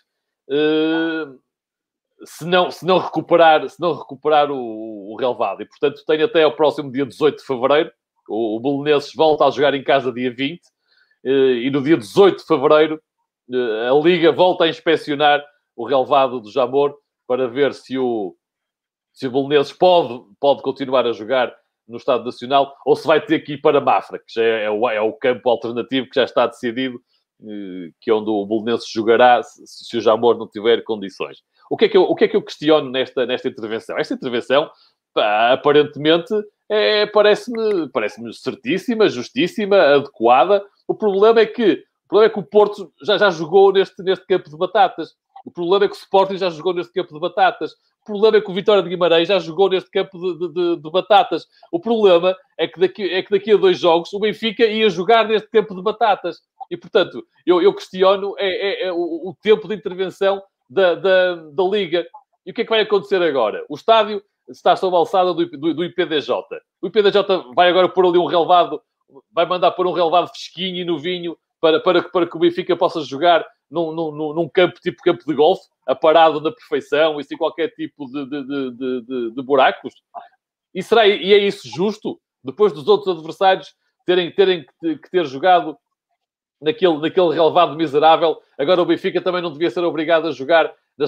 se não recuperar o relvado. E, portanto, tem até ao próximo dia 18 de fevereiro. O Belenenses volta a jogar em casa dia 20 e no dia 18 de fevereiro a Liga volta a inspecionar o relvado do Jamor para ver se o Belenenses pode continuar a jogar no Estado Nacional ou se vai ter que ir para Mafra, que já é o campo alternativo que já está decidido, que é onde o Belenenses jogará se o Jamor não tiver condições. O que é que eu questiono nesta intervenção? Esta intervenção, aparentemente, parece-me certíssima, justíssima, adequada. O problema é que o Porto já jogou neste campo de batatas. O problema é que o Sporting já jogou neste campo de batatas. O problema é que o Vitória de Guimarães já jogou neste campo de batatas. O problema é que daqui a 2 jogos o Benfica ia jogar neste campo de batatas. E, portanto, eu questiono o tempo de intervenção da Liga. E o que é que vai acontecer agora? O estádio está sob a alçada do IPDJ. O IPDJ vai agora pôr ali um relevado, vai mandar pôr um relevado fresquinho e novinho para que o Benfica possa jogar num campo tipo campo de golfe, aparado na perfeição e sem qualquer tipo de buracos. E é isso justo? Depois dos outros adversários terem que ter jogado naquele relevado miserável, agora o Benfica também não devia ser obrigado a jogar nas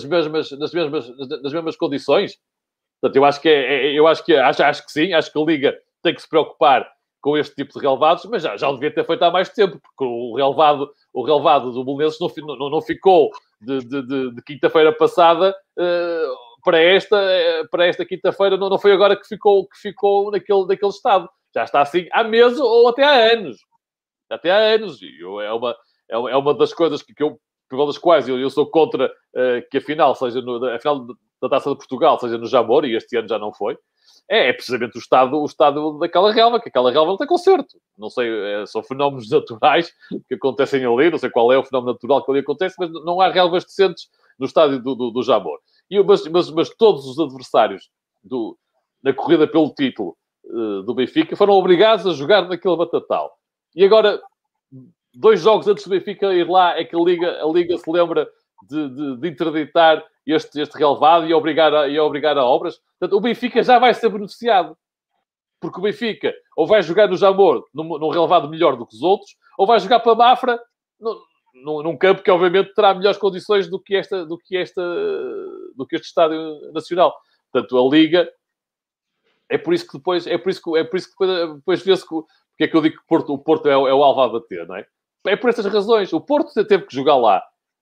mesmas condições? Portanto, acho que sim, acho que a Liga tem que se preocupar com este tipo de relevados, mas já devia ter feito há mais tempo, porque o relevado do Belenenses não ficou de quinta-feira passada para esta quinta-feira, não foi agora que ficou naquele estado. Já está assim há meses ou até há anos. Até há anos. É uma das coisas pelas quais eu sou contra que a final seja a final da Taça de Portugal seja no Jamor, e este ano já não foi. É precisamente o estado daquela relva, que aquela relva não tem conserto. Não sei, são fenómenos naturais que acontecem ali, não sei qual é o fenómeno natural que ali acontece, mas não há relvas decentes no estádio do Jamor. Mas todos os adversários na corrida pelo título do Benfica foram obrigados a jogar naquele batatal. E agora, 2 jogos antes do Benfica ir lá, é que a Liga se lembra de interditar este relevado e obrigar a obras. Portanto, o Benfica já vai ser beneficiado. Porque o Benfica ou vai jogar no Jamor num relevado melhor do que os outros, ou vai jogar para Mafra num campo que obviamente terá melhores condições do que este estádio nacional. Portanto, a Liga é por isso que depois vê-se porque é que eu digo que o Porto é o alvo a bater, não é? É por essas razões. O Porto teve que jogar lá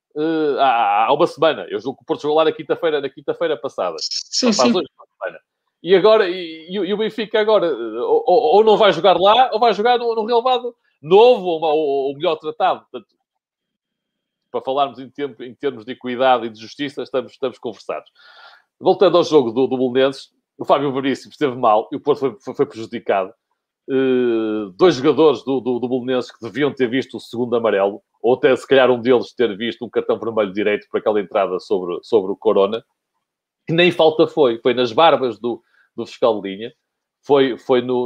há uma semana. Eu julgo que o Porto jogou lá na quinta-feira passada. Sim. Faz 2 semanas. E agora, e o Benfica agora, ou não vai jogar lá, ou vai jogar num relevado novo, ou melhor tratado. Portanto, para falarmos em termos de equidade e de justiça, estamos conversados. Voltando ao jogo do Belenenses, o Fábio Veríssimo esteve mal e o Porto foi prejudicado. 2 jogadores do Belenenses que deviam ter visto o segundo amarelo, ou até se calhar um deles ter visto um cartão vermelho direito por aquela entrada sobre o Corona, que nem falta foi nas barbas do fiscal de linha, foi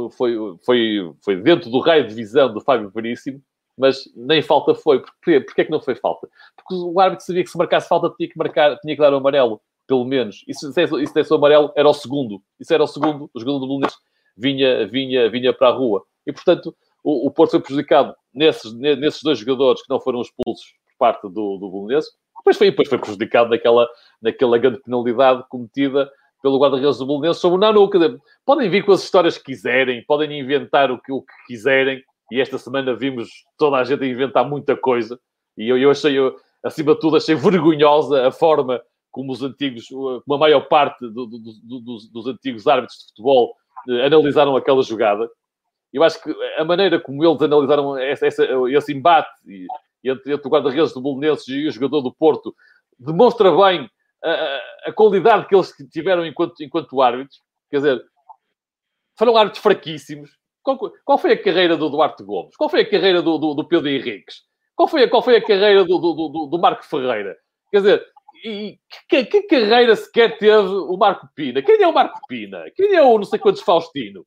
dentro do raio de visão do Fábio Veríssimo, mas nem falta foi. Porquê é que não foi falta? Porque o árbitro sabia que se marcasse falta tinha que dar o amarelo, pelo menos. E se desse o amarelo, era o segundo. Isso era o segundo, o jogador do Belenenses vinha para a rua. E, portanto, o Porto foi prejudicado nesses 2 jogadores que não foram expulsos por parte do Belenenses. Depois foi prejudicado naquela grande penalidade cometida pelo guarda-redes do Belenenses sobre o Nanu. Podem vir com as histórias que quiserem, podem inventar o que quiserem, e esta semana vimos toda a gente a inventar muita coisa, e eu acima de tudo, achei vergonhosa a forma como a maior parte dos antigos árbitros de futebol analisaram aquela jogada. Eu acho que a maneira como eles analisaram esse embate entre o guarda-redes do Belenenses e o jogador do Porto demonstra bem a qualidade que eles tiveram enquanto árbitros. Quer dizer, foram árbitros fraquíssimos. Qual foi a carreira do Duarte Gomes? Qual foi a carreira do Pedro Henriques? Qual foi a carreira do Marco Ferreira? Quer dizer, que carreira sequer teve o Marco Pina? Quem é o Marco Pina? Quem é o não sei quantos Faustino?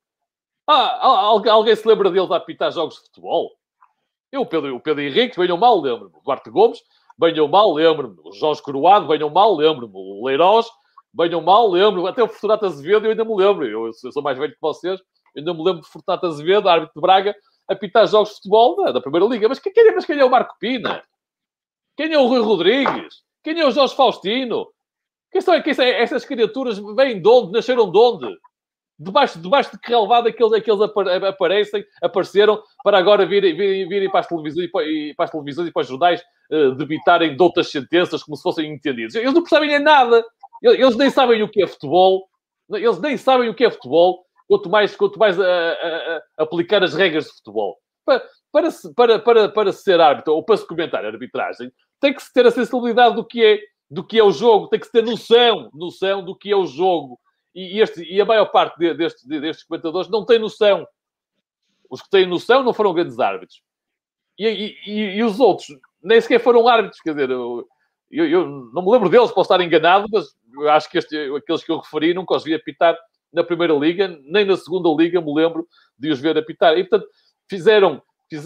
Alguém se lembra deles a apitar jogos de futebol? O Pedro Henrique, bem ou mal, lembro-me. O Duarte Gomes, bem ou mal, lembro-me. O Jorge Coroado, bem ou mal, lembro-me. O Leiroz, bem ou mal, lembro-me. Até o Fortunato Azevedo, eu ainda me lembro. Eu sou mais velho que vocês. Eu ainda me lembro de Fortunato Azevedo, árbitro de Braga, a apitar jogos de futebol da Primeira Liga. Mas quem é o Marco Pina? Quem é o Rui Rodrigues? Quem é o Jorge Faustino? Quem são essas criaturas? Vêm de onde? Nasceram de onde? Debaixo de que relevado é que eles apareceram para agora virem para as televisões e para os jornais debitarem de outras sentenças como se fossem entendidos. Eles não percebem nem nada. Eles nem sabem o que é futebol. Eles nem sabem o que é futebol. quanto mais a aplicar as regras de futebol. Para ser árbitro ou para se comentar a arbitragem, tem que se ter a sensibilidade do que é o jogo, tem que se ter noção do que é o jogo. E a maior parte destes comentadores não tem noção. Os que têm noção não foram grandes árbitros. E os outros nem sequer foram árbitros. Quer dizer, eu não me lembro deles, posso estar enganado, mas eu acho que aqueles que eu referi nunca os vi apitar na Primeira Liga, nem na Segunda Liga me lembro de os ver apitar. E, portanto, fizeram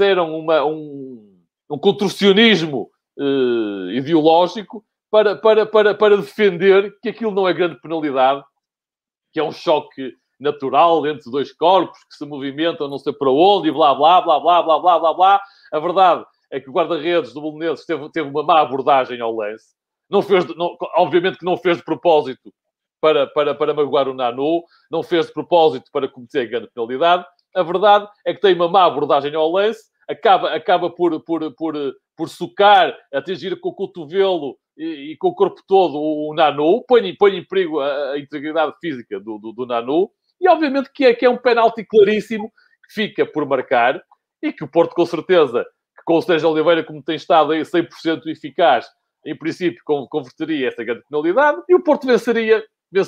um contorcionismo ideológico para defender que aquilo não é grande penalidade, que é um choque natural entre dois corpos que se movimentam não sei para onde e blá, blá, blá, blá, blá, blá, blá, blá. A verdade é que o guarda-redes do Belenenses teve uma má abordagem ao lance. Obviamente que não fez de propósito para magoar o Nanu, não fez de propósito para cometer grande penalidade. A verdade é que tem uma má abordagem ao lance, acaba por socar, atingir com o cotovelo e com o corpo todo o Nanu, põe em perigo a integridade física do Nanu, e obviamente que é um penalti claríssimo que fica por marcar, e que o Porto, com certeza, que com o Sérgio Oliveira, como tem estado aí 100% eficaz, em princípio converteria essa grande penalidade, e o Porto venceria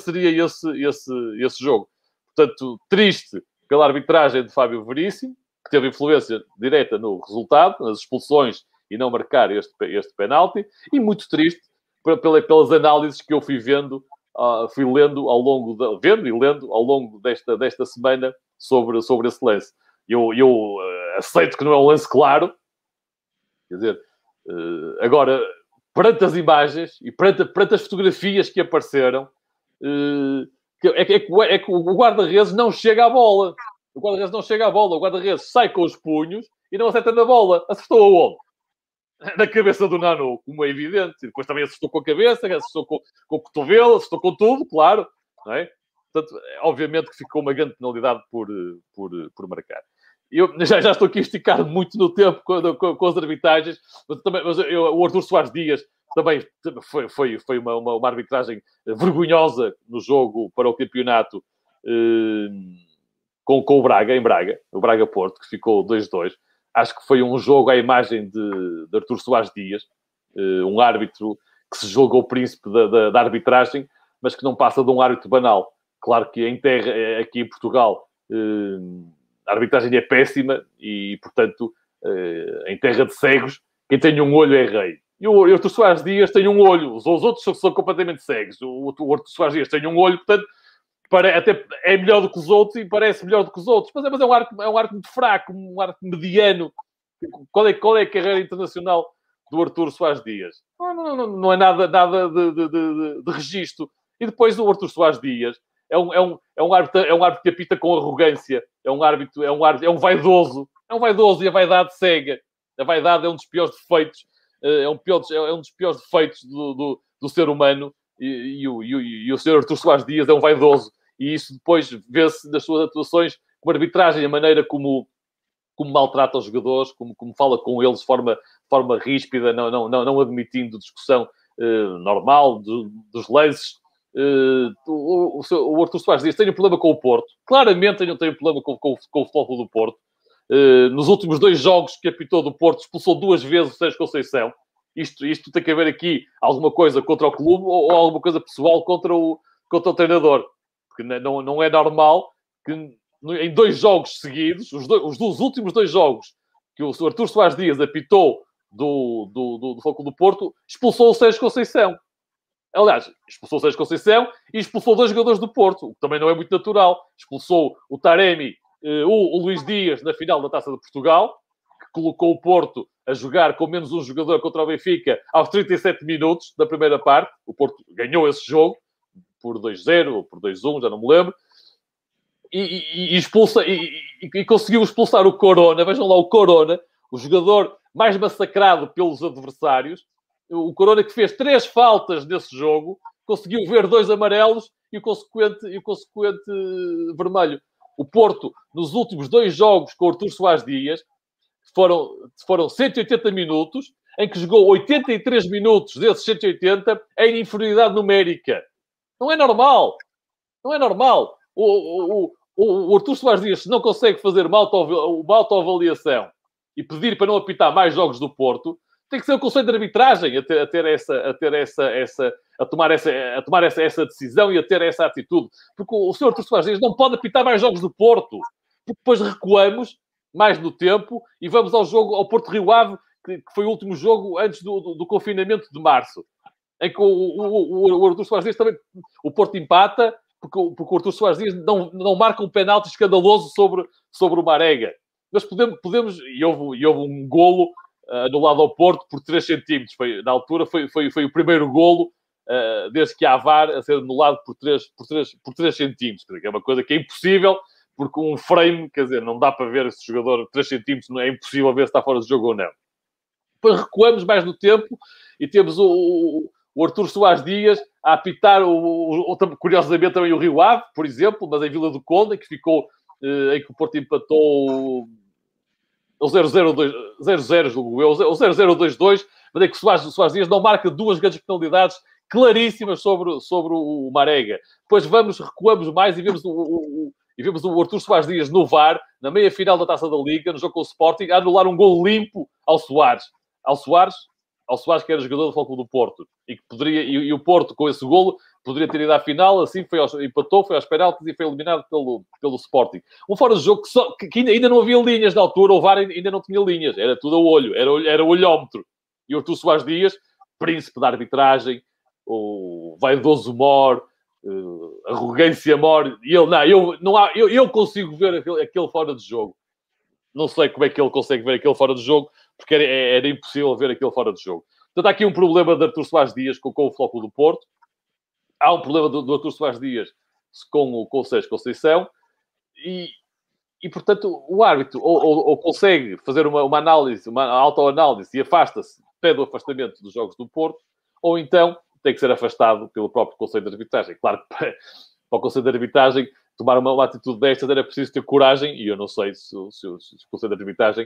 esse jogo. Portanto, triste pela arbitragem de Fábio Veríssimo, que teve influência direta no resultado, nas expulsões, e não marcar este penalti, e muito triste pelas análises que eu fui lendo ao longo desta semana sobre esse lance. Eu aceito que não é um lance claro, quer dizer, agora, perante as imagens e perante as fotografias que apareceram, é que o guarda-redes não chega à bola. O guarda-redes sai com os punhos e não acerta na bola. Acertou aonde? Na cabeça do Nanu, como é evidente. E depois também acertou com a cabeça, acertou com o cotovelo, acertou com tudo, claro. Não é? Portanto, obviamente que ficou uma grande penalidade por marcar. Eu já estou aqui a esticar muito no tempo com as arbitragens, mas o Artur Soares Dias também foi uma arbitragem vergonhosa no jogo para o campeonato com o Braga, em Braga, o Braga-Porto, que ficou 2-2. Acho que foi um jogo à imagem de Artur Soares Dias, um árbitro que se julgou o príncipe da arbitragem, mas que não passa de um árbitro banal. Claro que aqui em Portugal, a arbitragem é péssima e, portanto, em terra de cegos, quem tem um olho é rei. E o Artur Soares Dias tem um olho, os outros são completamente cegos. O Artur Soares Dias tem um olho, portanto, até é melhor do que os outros e parece melhor do que os outros, mas é um arco muito fraco, um arco mediano. Qual é a carreira internacional do Artur Soares Dias? Não é nada de registro. E depois o Artur Soares Dias é um árbitro que apita com arrogância, é um vaidoso, e a vaidade cega. A vaidade é um dos piores defeitos, é um dos piores defeitos do ser humano, e o Sr. Artur Soares Dias é um vaidoso. E isso depois vê-se nas suas atuações, com a arbitragem, a maneira como maltrata os jogadores, como fala com eles de forma ríspida, não admitindo discussão normal dos lances. O Artur Soares Dias tem um problema com o Porto. Claramente tem um problema com o Futebol do Porto. Nos últimos 2 jogos que apitou do Porto, expulsou 2 vezes o Sérgio Conceição. Isto tem que haver aqui alguma coisa contra o clube ou alguma coisa pessoal contra o treinador. Porque não é normal que em 2 jogos seguidos, os últimos 2 jogos que o Artur Soares Dias apitou do Futebol do Porto, expulsou o Sérgio Conceição. Aliás, expulsou o Sérgio Conceição e expulsou 2 jogadores do Porto, o que também não é muito natural. Expulsou o Taremi, o Luís Dias, na final da Taça de Portugal, que colocou o Porto a jogar com menos um jogador contra o Benfica aos 37 minutos da primeira parte. O Porto ganhou esse jogo por 2-0 ou por 2-1, já não me lembro. E conseguiu expulsar o Corona. Vejam lá, o Corona, o jogador mais massacrado pelos adversários. O Corona, que fez 3 faltas nesse jogo, conseguiu ver 2 amarelos e o consequente vermelho. O Porto, nos últimos 2 jogos com o Artur Soares Dias, foram 180 minutos, em que jogou 83 minutos desses 180 em inferioridade numérica. Não é normal. O o Artur Soares Dias, se não consegue fazer uma autoavaliação e pedir para não apitar mais jogos do Porto, tem que ser o Conselho de Arbitragem a tomar essa decisão e a ter essa atitude. Porque o Sr. Artur Soares Dias não pode apitar mais jogos do Porto. Porque depois recuamos mais no tempo e vamos ao Porto Rio Ave, que foi o último jogo antes do confinamento de março. Em que o Artur Soares Dias também... O Porto empata porque o Artur Soares Dias não marca um penalti escandaloso sobre o Marega. Mas podemos... E houve um golo anulado ao Porto por 3 centímetros. Na altura foi o primeiro golo desde que há VAR a ser anulado por 3 centímetros. Que é uma coisa que é impossível, porque um frame, quer dizer, não dá para ver esse jogador 3 centímetros, não é impossível ver se está fora de jogo ou não. Depois recuamos mais no tempo e temos o Artur Soares Dias a apitar, curiosamente, também o Rio Ave, por exemplo, mas em Vila do Conde, em que o Porto empatou o 0-0, julgo eu, o 0-0-2-2, mas é que o Soares Dias não marca 2 grandes penalidades claríssimas sobre o Marega. Depois recuamos mais e vemos o Artur Soares Dias no VAR, na meia-final da Taça da Liga, no jogo com o Sporting, a anular um gol limpo ao Soares, que era jogador do Futebol Clube do Porto, e que e o Porto, com esse golo, poderia ter ido à final, assim empatou, foi aos penaltis e foi eliminado pelo Sporting. Um fora de jogo que ainda não havia linhas na altura, o VAR ainda não tinha linhas, era tudo a olho, era olhómetro. E o Artur Soares Dias, príncipe da arbitragem, o vaidoso mor, arrogância mor, e eu consigo ver aquele fora de jogo. Não sei como é que ele consegue ver aquele fora de jogo, porque era impossível ver aquele fora de jogo. Portanto, há aqui um problema de Artur Soares Dias com o Futebol Clube do Porto. Há um problema do Artur Soares Dias com o Sérgio Conceição. E, portanto, o árbitro ou consegue fazer uma análise, uma autoanálise e afasta-se, pede o afastamento dos jogos do Porto, ou então tem que ser afastado pelo próprio Conselho de Arbitragem. Claro que para o Conselho de Arbitragem tomar uma atitude destas era preciso ter coragem, e eu não sei se o Conselho de Arbitragem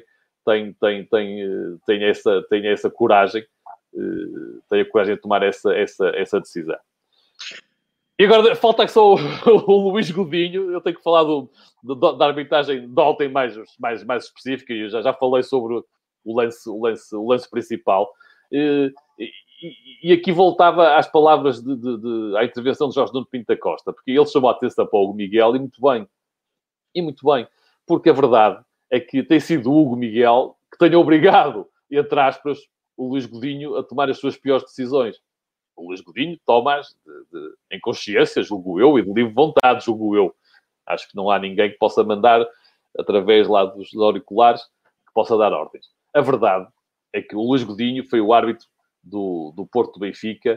tem essa coragem, tem a coragem de tomar essa decisão. E agora falta só o Luís Godinho. Eu tenho que falar da arbitragem de ontem mais específica, e eu já falei sobre o lance principal. E aqui voltava às palavras à intervenção de Jorge Nuno Pinto da Costa, porque ele chamou a atenção para o Hugo Miguel, e muito bem, porque a verdade é que tem sido o Hugo Miguel que tenha obrigado, entre aspas, o Luís Godinho a tomar as suas piores decisões. O Luís Godinho toma-as em consciência, julgo eu, e de livre vontade, julgo eu. Acho que não há ninguém que possa mandar, através lá dos auriculares, que possa dar ordens. A verdade é que o Luís Godinho foi o árbitro do Porto Benfica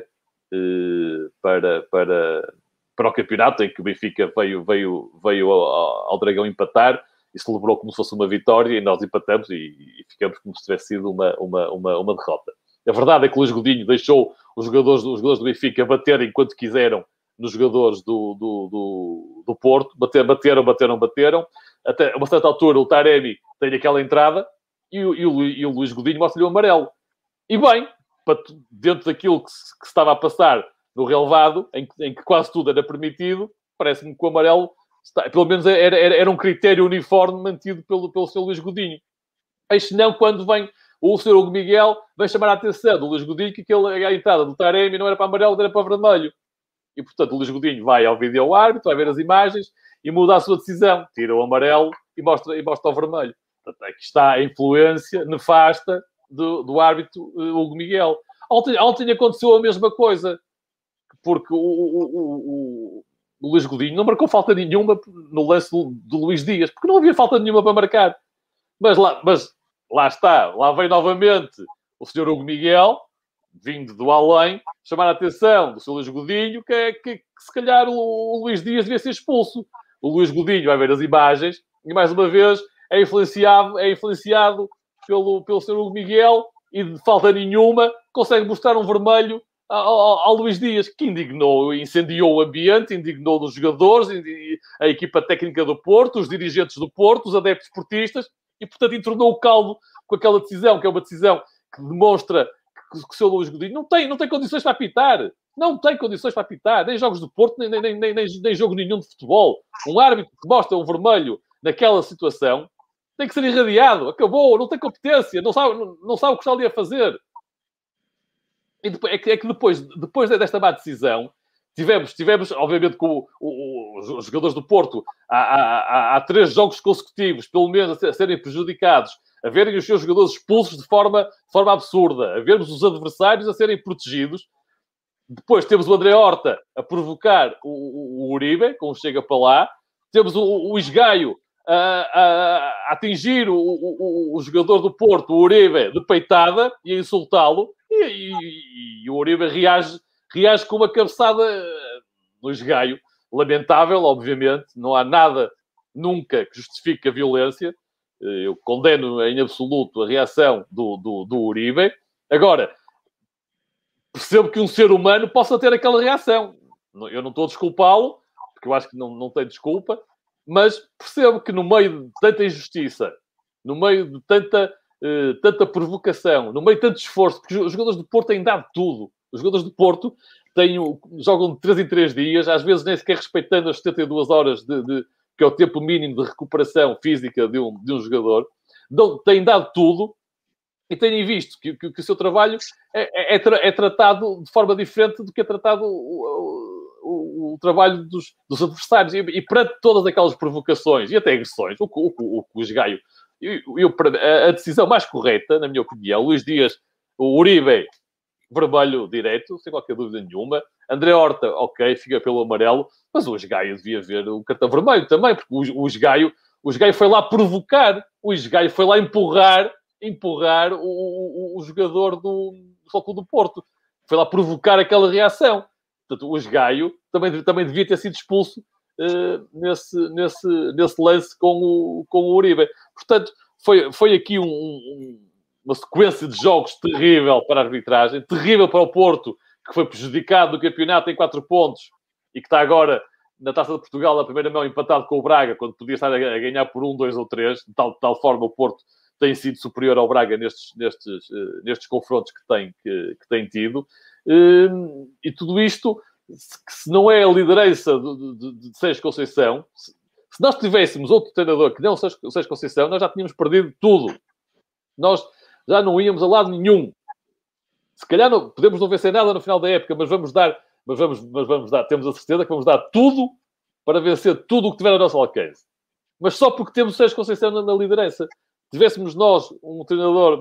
para o campeonato, em que o Benfica veio ao Dragão empatar e celebrou como se fosse uma vitória, e nós empatamos e ficamos como se tivesse sido uma derrota. A verdade é que o Luís Godinho deixou os jogadores do Benfica baterem enquanto quiseram nos jogadores do Porto. Bateram. Até uma certa altura, o Taremi tem aquela entrada e o Luís Godinho mostra-lhe o amarelo. E bem, dentro daquilo que se estava a passar no relevado, em que quase tudo era permitido, parece-me que o amarelo, pelo menos era um critério uniforme mantido pelo Sr. Luís Godinho. Eis não, quando vem o Sr. Hugo Miguel, vem chamar a atenção do Luís Godinho que a entrada do Taremi não era para amarelo, era para vermelho. E, portanto, o Luís Godinho vai ao vídeo-árbitro, vai ver as imagens e muda a sua decisão. Tira o amarelo e mostra o vermelho. Portanto, aqui está a influência nefasta do árbitro Hugo Miguel. Ontem aconteceu a mesma coisa, porque o Luís Godinho não marcou falta nenhuma no lance do Luís Dias, porque não havia falta nenhuma para marcar. Mas lá está, lá vem novamente o Sr. Hugo Miguel, vindo do além, chamar a atenção do Sr. Luís Godinho, que se calhar o Luís Dias devia ser expulso. O Luís Godinho vai ver as imagens e, mais uma vez, é influenciado pelo Sr. Hugo Miguel e, de falta nenhuma, consegue mostrar um vermelho ao Luís Dias, que incendiou o ambiente, indignou os jogadores, a equipa técnica do Porto, os dirigentes do Porto, os adeptos portistas, e, portanto, entornou o caldo com aquela decisão, que é uma decisão que demonstra que o Sr. Luís Godinho não tem condições para apitar. não tem condições para apitar, nem jogos de Porto, nem jogo nenhum de futebol. Um árbitro que mostra um vermelho naquela situação tem que ser irradiado. Acabou, não tem competência, não sabe o que está ali a fazer. E depois, é que depois desta má decisão, tivemos obviamente, com os jogadores do Porto há 3 jogos consecutivos, pelo menos, a serem prejudicados, a verem os seus jogadores expulsos de forma absurda, a vermos os adversários a serem protegidos. Depois temos o André Horta a provocar o Uribe, como chega para lá. Temos o Esgaio a atingir o jogador do Porto, o Uribe, de peitada e a insultá-lo. E o Uribe reage com uma cabeçada no Esgaio. Lamentável, obviamente. Não há nada nunca que justifique a violência. Eu condeno em absoluto a reação do Uribe. Agora, percebo que um ser humano possa ter aquela reação. Eu não estou a desculpá-lo, porque eu acho que não tem desculpa, mas percebo que no meio de tanta injustiça, no meio de tanta provocação, no meio de tanto esforço, porque os jogadores do Porto têm dado tudo. Os jogadores do Porto jogam de 3 em 3 dias, às vezes nem sequer respeitando as 72 horas que é o tempo mínimo de recuperação física de um jogador. Têm dado tudo e têm visto que o seu trabalho é tratado de forma diferente do que é tratado o trabalho dos adversários. E perante todas aquelas provocações e até agressões, o Esgaio, a decisão mais correta, na minha opinião, Luís Dias, o Uribe, vermelho direto, sem qualquer dúvida nenhuma. André Horta, ok, fica pelo amarelo, mas o Esgaio devia ver o cartão vermelho também, porque o Esgaio foi lá provocar, o Esgaio foi lá empurrar o jogador do Futebol do Porto. Foi lá provocar aquela reação. Portanto, o Esgaio também devia ter sido expulso nesse lance com o Uribe. Portanto, foi aqui uma sequência de jogos terrível para a arbitragem, terrível para o Porto, que foi prejudicado no campeonato em 4 pontos e que está agora na Taça de Portugal, na primeira mão, empatado com o Braga, quando podia estar a ganhar por 1, 2 ou 3. De tal forma, o Porto tem sido superior ao Braga nestes confrontos que tem tido. E tudo isto, se não é a liderança de Sérgio Conceição, se nós tivéssemos outro treinador que não o Sérgio Conceição, nós já tínhamos perdido tudo. Nós já não íamos a lado nenhum. Se calhar podemos não vencer nada no final da época, mas vamos dar, temos a certeza que vamos dar tudo para vencer tudo o que tiver ao nosso alcance. Mas só porque temos o Sérgio Conceição na liderança. Tivéssemos nós um treinador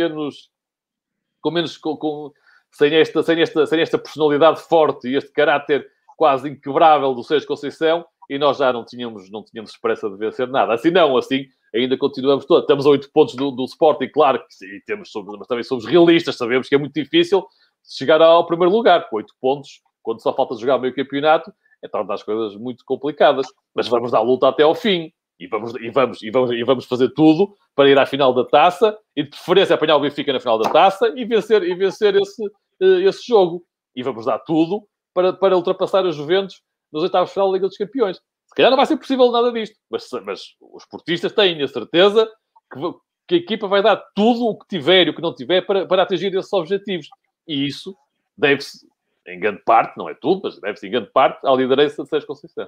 sem esta personalidade forte e este caráter quase inquebrável do Sérgio Conceição, e nós já não tínhamos esperança de vencer nada. Assim ainda continuamos todos. Estamos a 8 pontos do Sporting, claro, mas também somos realistas, sabemos que é muito difícil chegar ao primeiro lugar. Com 8 pontos, quando só falta jogar meio campeonato, é tornar as coisas muito complicadas. Mas vamos dar luta até ao fim. E vamos fazer tudo para ir à final da Taça e, de preferência, apanhar o Benfica na final da Taça e vencer esse jogo. E vamos dar tudo para ultrapassar os Juventus nos oitavos de final da Liga dos Campeões. Se calhar não vai ser possível nada disto, mas os portistas têm a certeza que a equipa vai dar tudo o que tiver e o que não tiver para atingir esses objetivos. E isso deve-se, em grande parte, não é tudo, mas deve-se em grande parte, à liderança de Sérgio Conceição.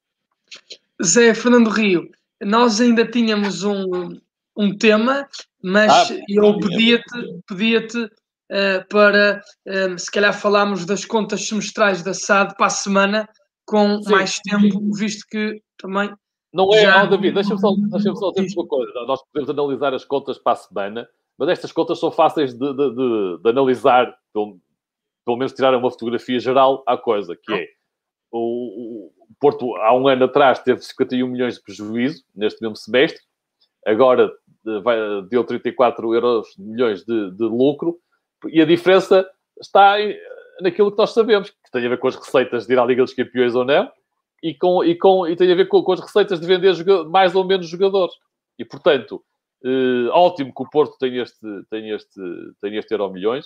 Zé Fernando Rio, nós ainda tínhamos um tema, mas eu pedia-te para, se calhar, falarmos das contas semestrais da SAD para a semana, com mais tempo, visto que também... Não é, David, deixa-me só dizer uma coisa. Nós podemos analisar as contas para a semana, mas estas contas são fáceis de analisar, pelo menos tirar uma fotografia geral à coisa, que é o Porto, há um ano atrás, teve 51 milhões de prejuízo neste mesmo semestre, agora deu 34 milhões de lucro, e a diferença está naquilo que nós sabemos, que tem a ver com as receitas de ir à Liga dos Campeões ou não, e tem a ver com as receitas de vender mais ou menos jogadores. E, portanto, ótimo que o Porto tem estes Euromilhões,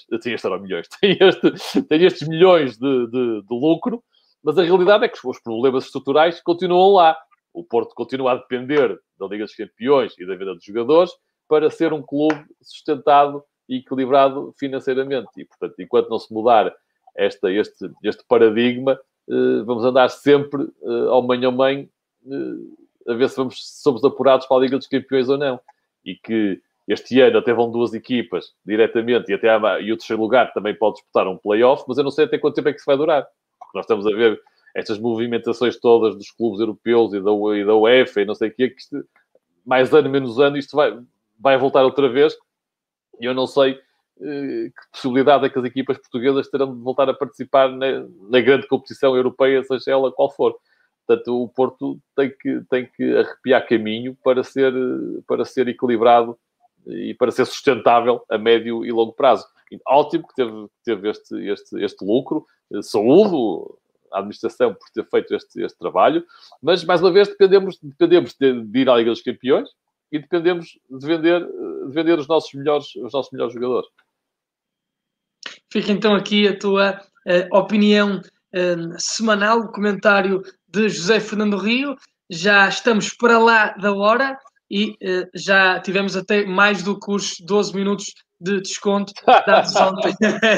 tem estes milhões de lucro, mas a realidade é que os problemas estruturais continuam lá. O Porto continua a depender da Liga dos Campeões e da venda de jogadores para ser um clube sustentado e equilibrado financeiramente. E, portanto, enquanto não se mudar este paradigma, vamos andar sempre ao manhã-mãe a ver se somos apurados para a Liga dos Campeões ou não. E que este ano até vão 2 equipas diretamente e o terceiro lugar também pode disputar um play-off, mas eu não sei até quanto tempo é que isso vai durar. Porque nós estamos a ver estas movimentações todas dos clubes europeus e da UEFA e não sei o quê, que isto, mais ano, menos ano, isto vai voltar outra vez. E eu não sei que possibilidade é que as equipas portuguesas terão de voltar a participar na grande competição europeia, seja ela qual for. Portanto, o Porto tem que arrepiar caminho para ser equilibrado e para ser sustentável a médio e longo prazo. E ótimo que teve este lucro. Saúdo a administração por ter feito este trabalho, mas, mais uma vez, dependemos de ir à Liga dos Campeões e dependemos de vender os nossos melhores jogadores. Fica então aqui a tua opinião semanal, o comentário de José Fernando Rio. Já estamos para lá da hora e já tivemos até mais do que os 12 minutos de desconto dados ontem.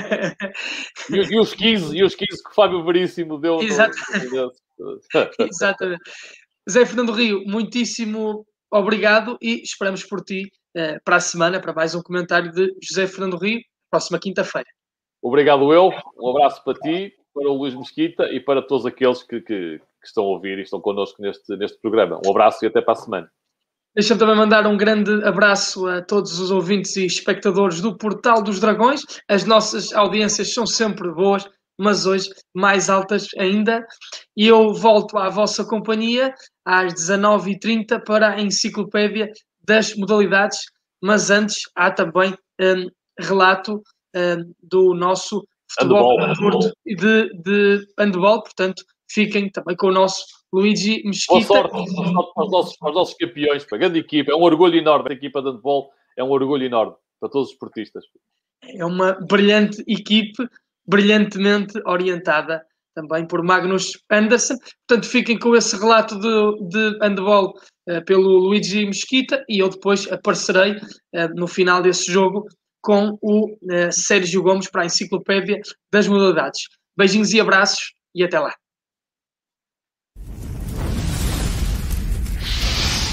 E os 15 que o Fábio Veríssimo deu. Exatamente. Exatamente. José Fernando Rio, muitíssimo obrigado e esperamos por ti para a semana, para mais um comentário de José Fernando Rio, próxima quinta-feira. Obrigado eu, um abraço para ti, para o Luís Mesquita e para todos aqueles que estão a ouvir e estão connosco neste programa. Um abraço e até para a semana. Deixa-me também mandar um grande abraço a todos os ouvintes e espectadores do Portal dos Dragões. As nossas audiências são sempre boas, mas hoje mais altas ainda. E eu volto à vossa companhia às 19h30 para a enciclopédia das modalidades. Mas antes há também relato do nosso futebol Porto e de handball. Portanto, fiquem também com o nosso Luigi Mesquita. Boa sorte aos nossos campeões. Para a grande equipa. É um orgulho enorme. A equipa de handball é um orgulho enorme para todos os esportistas. É uma brilhante equipe, brilhantemente orientada também por Magnus Andersson. Portanto, fiquem com esse relato de handball pelo Luigi Mesquita e eu depois aparecerei no final desse jogo com o Sérgio Gomes para a enciclopédia das modalidades. Beijinhos e abraços e até lá.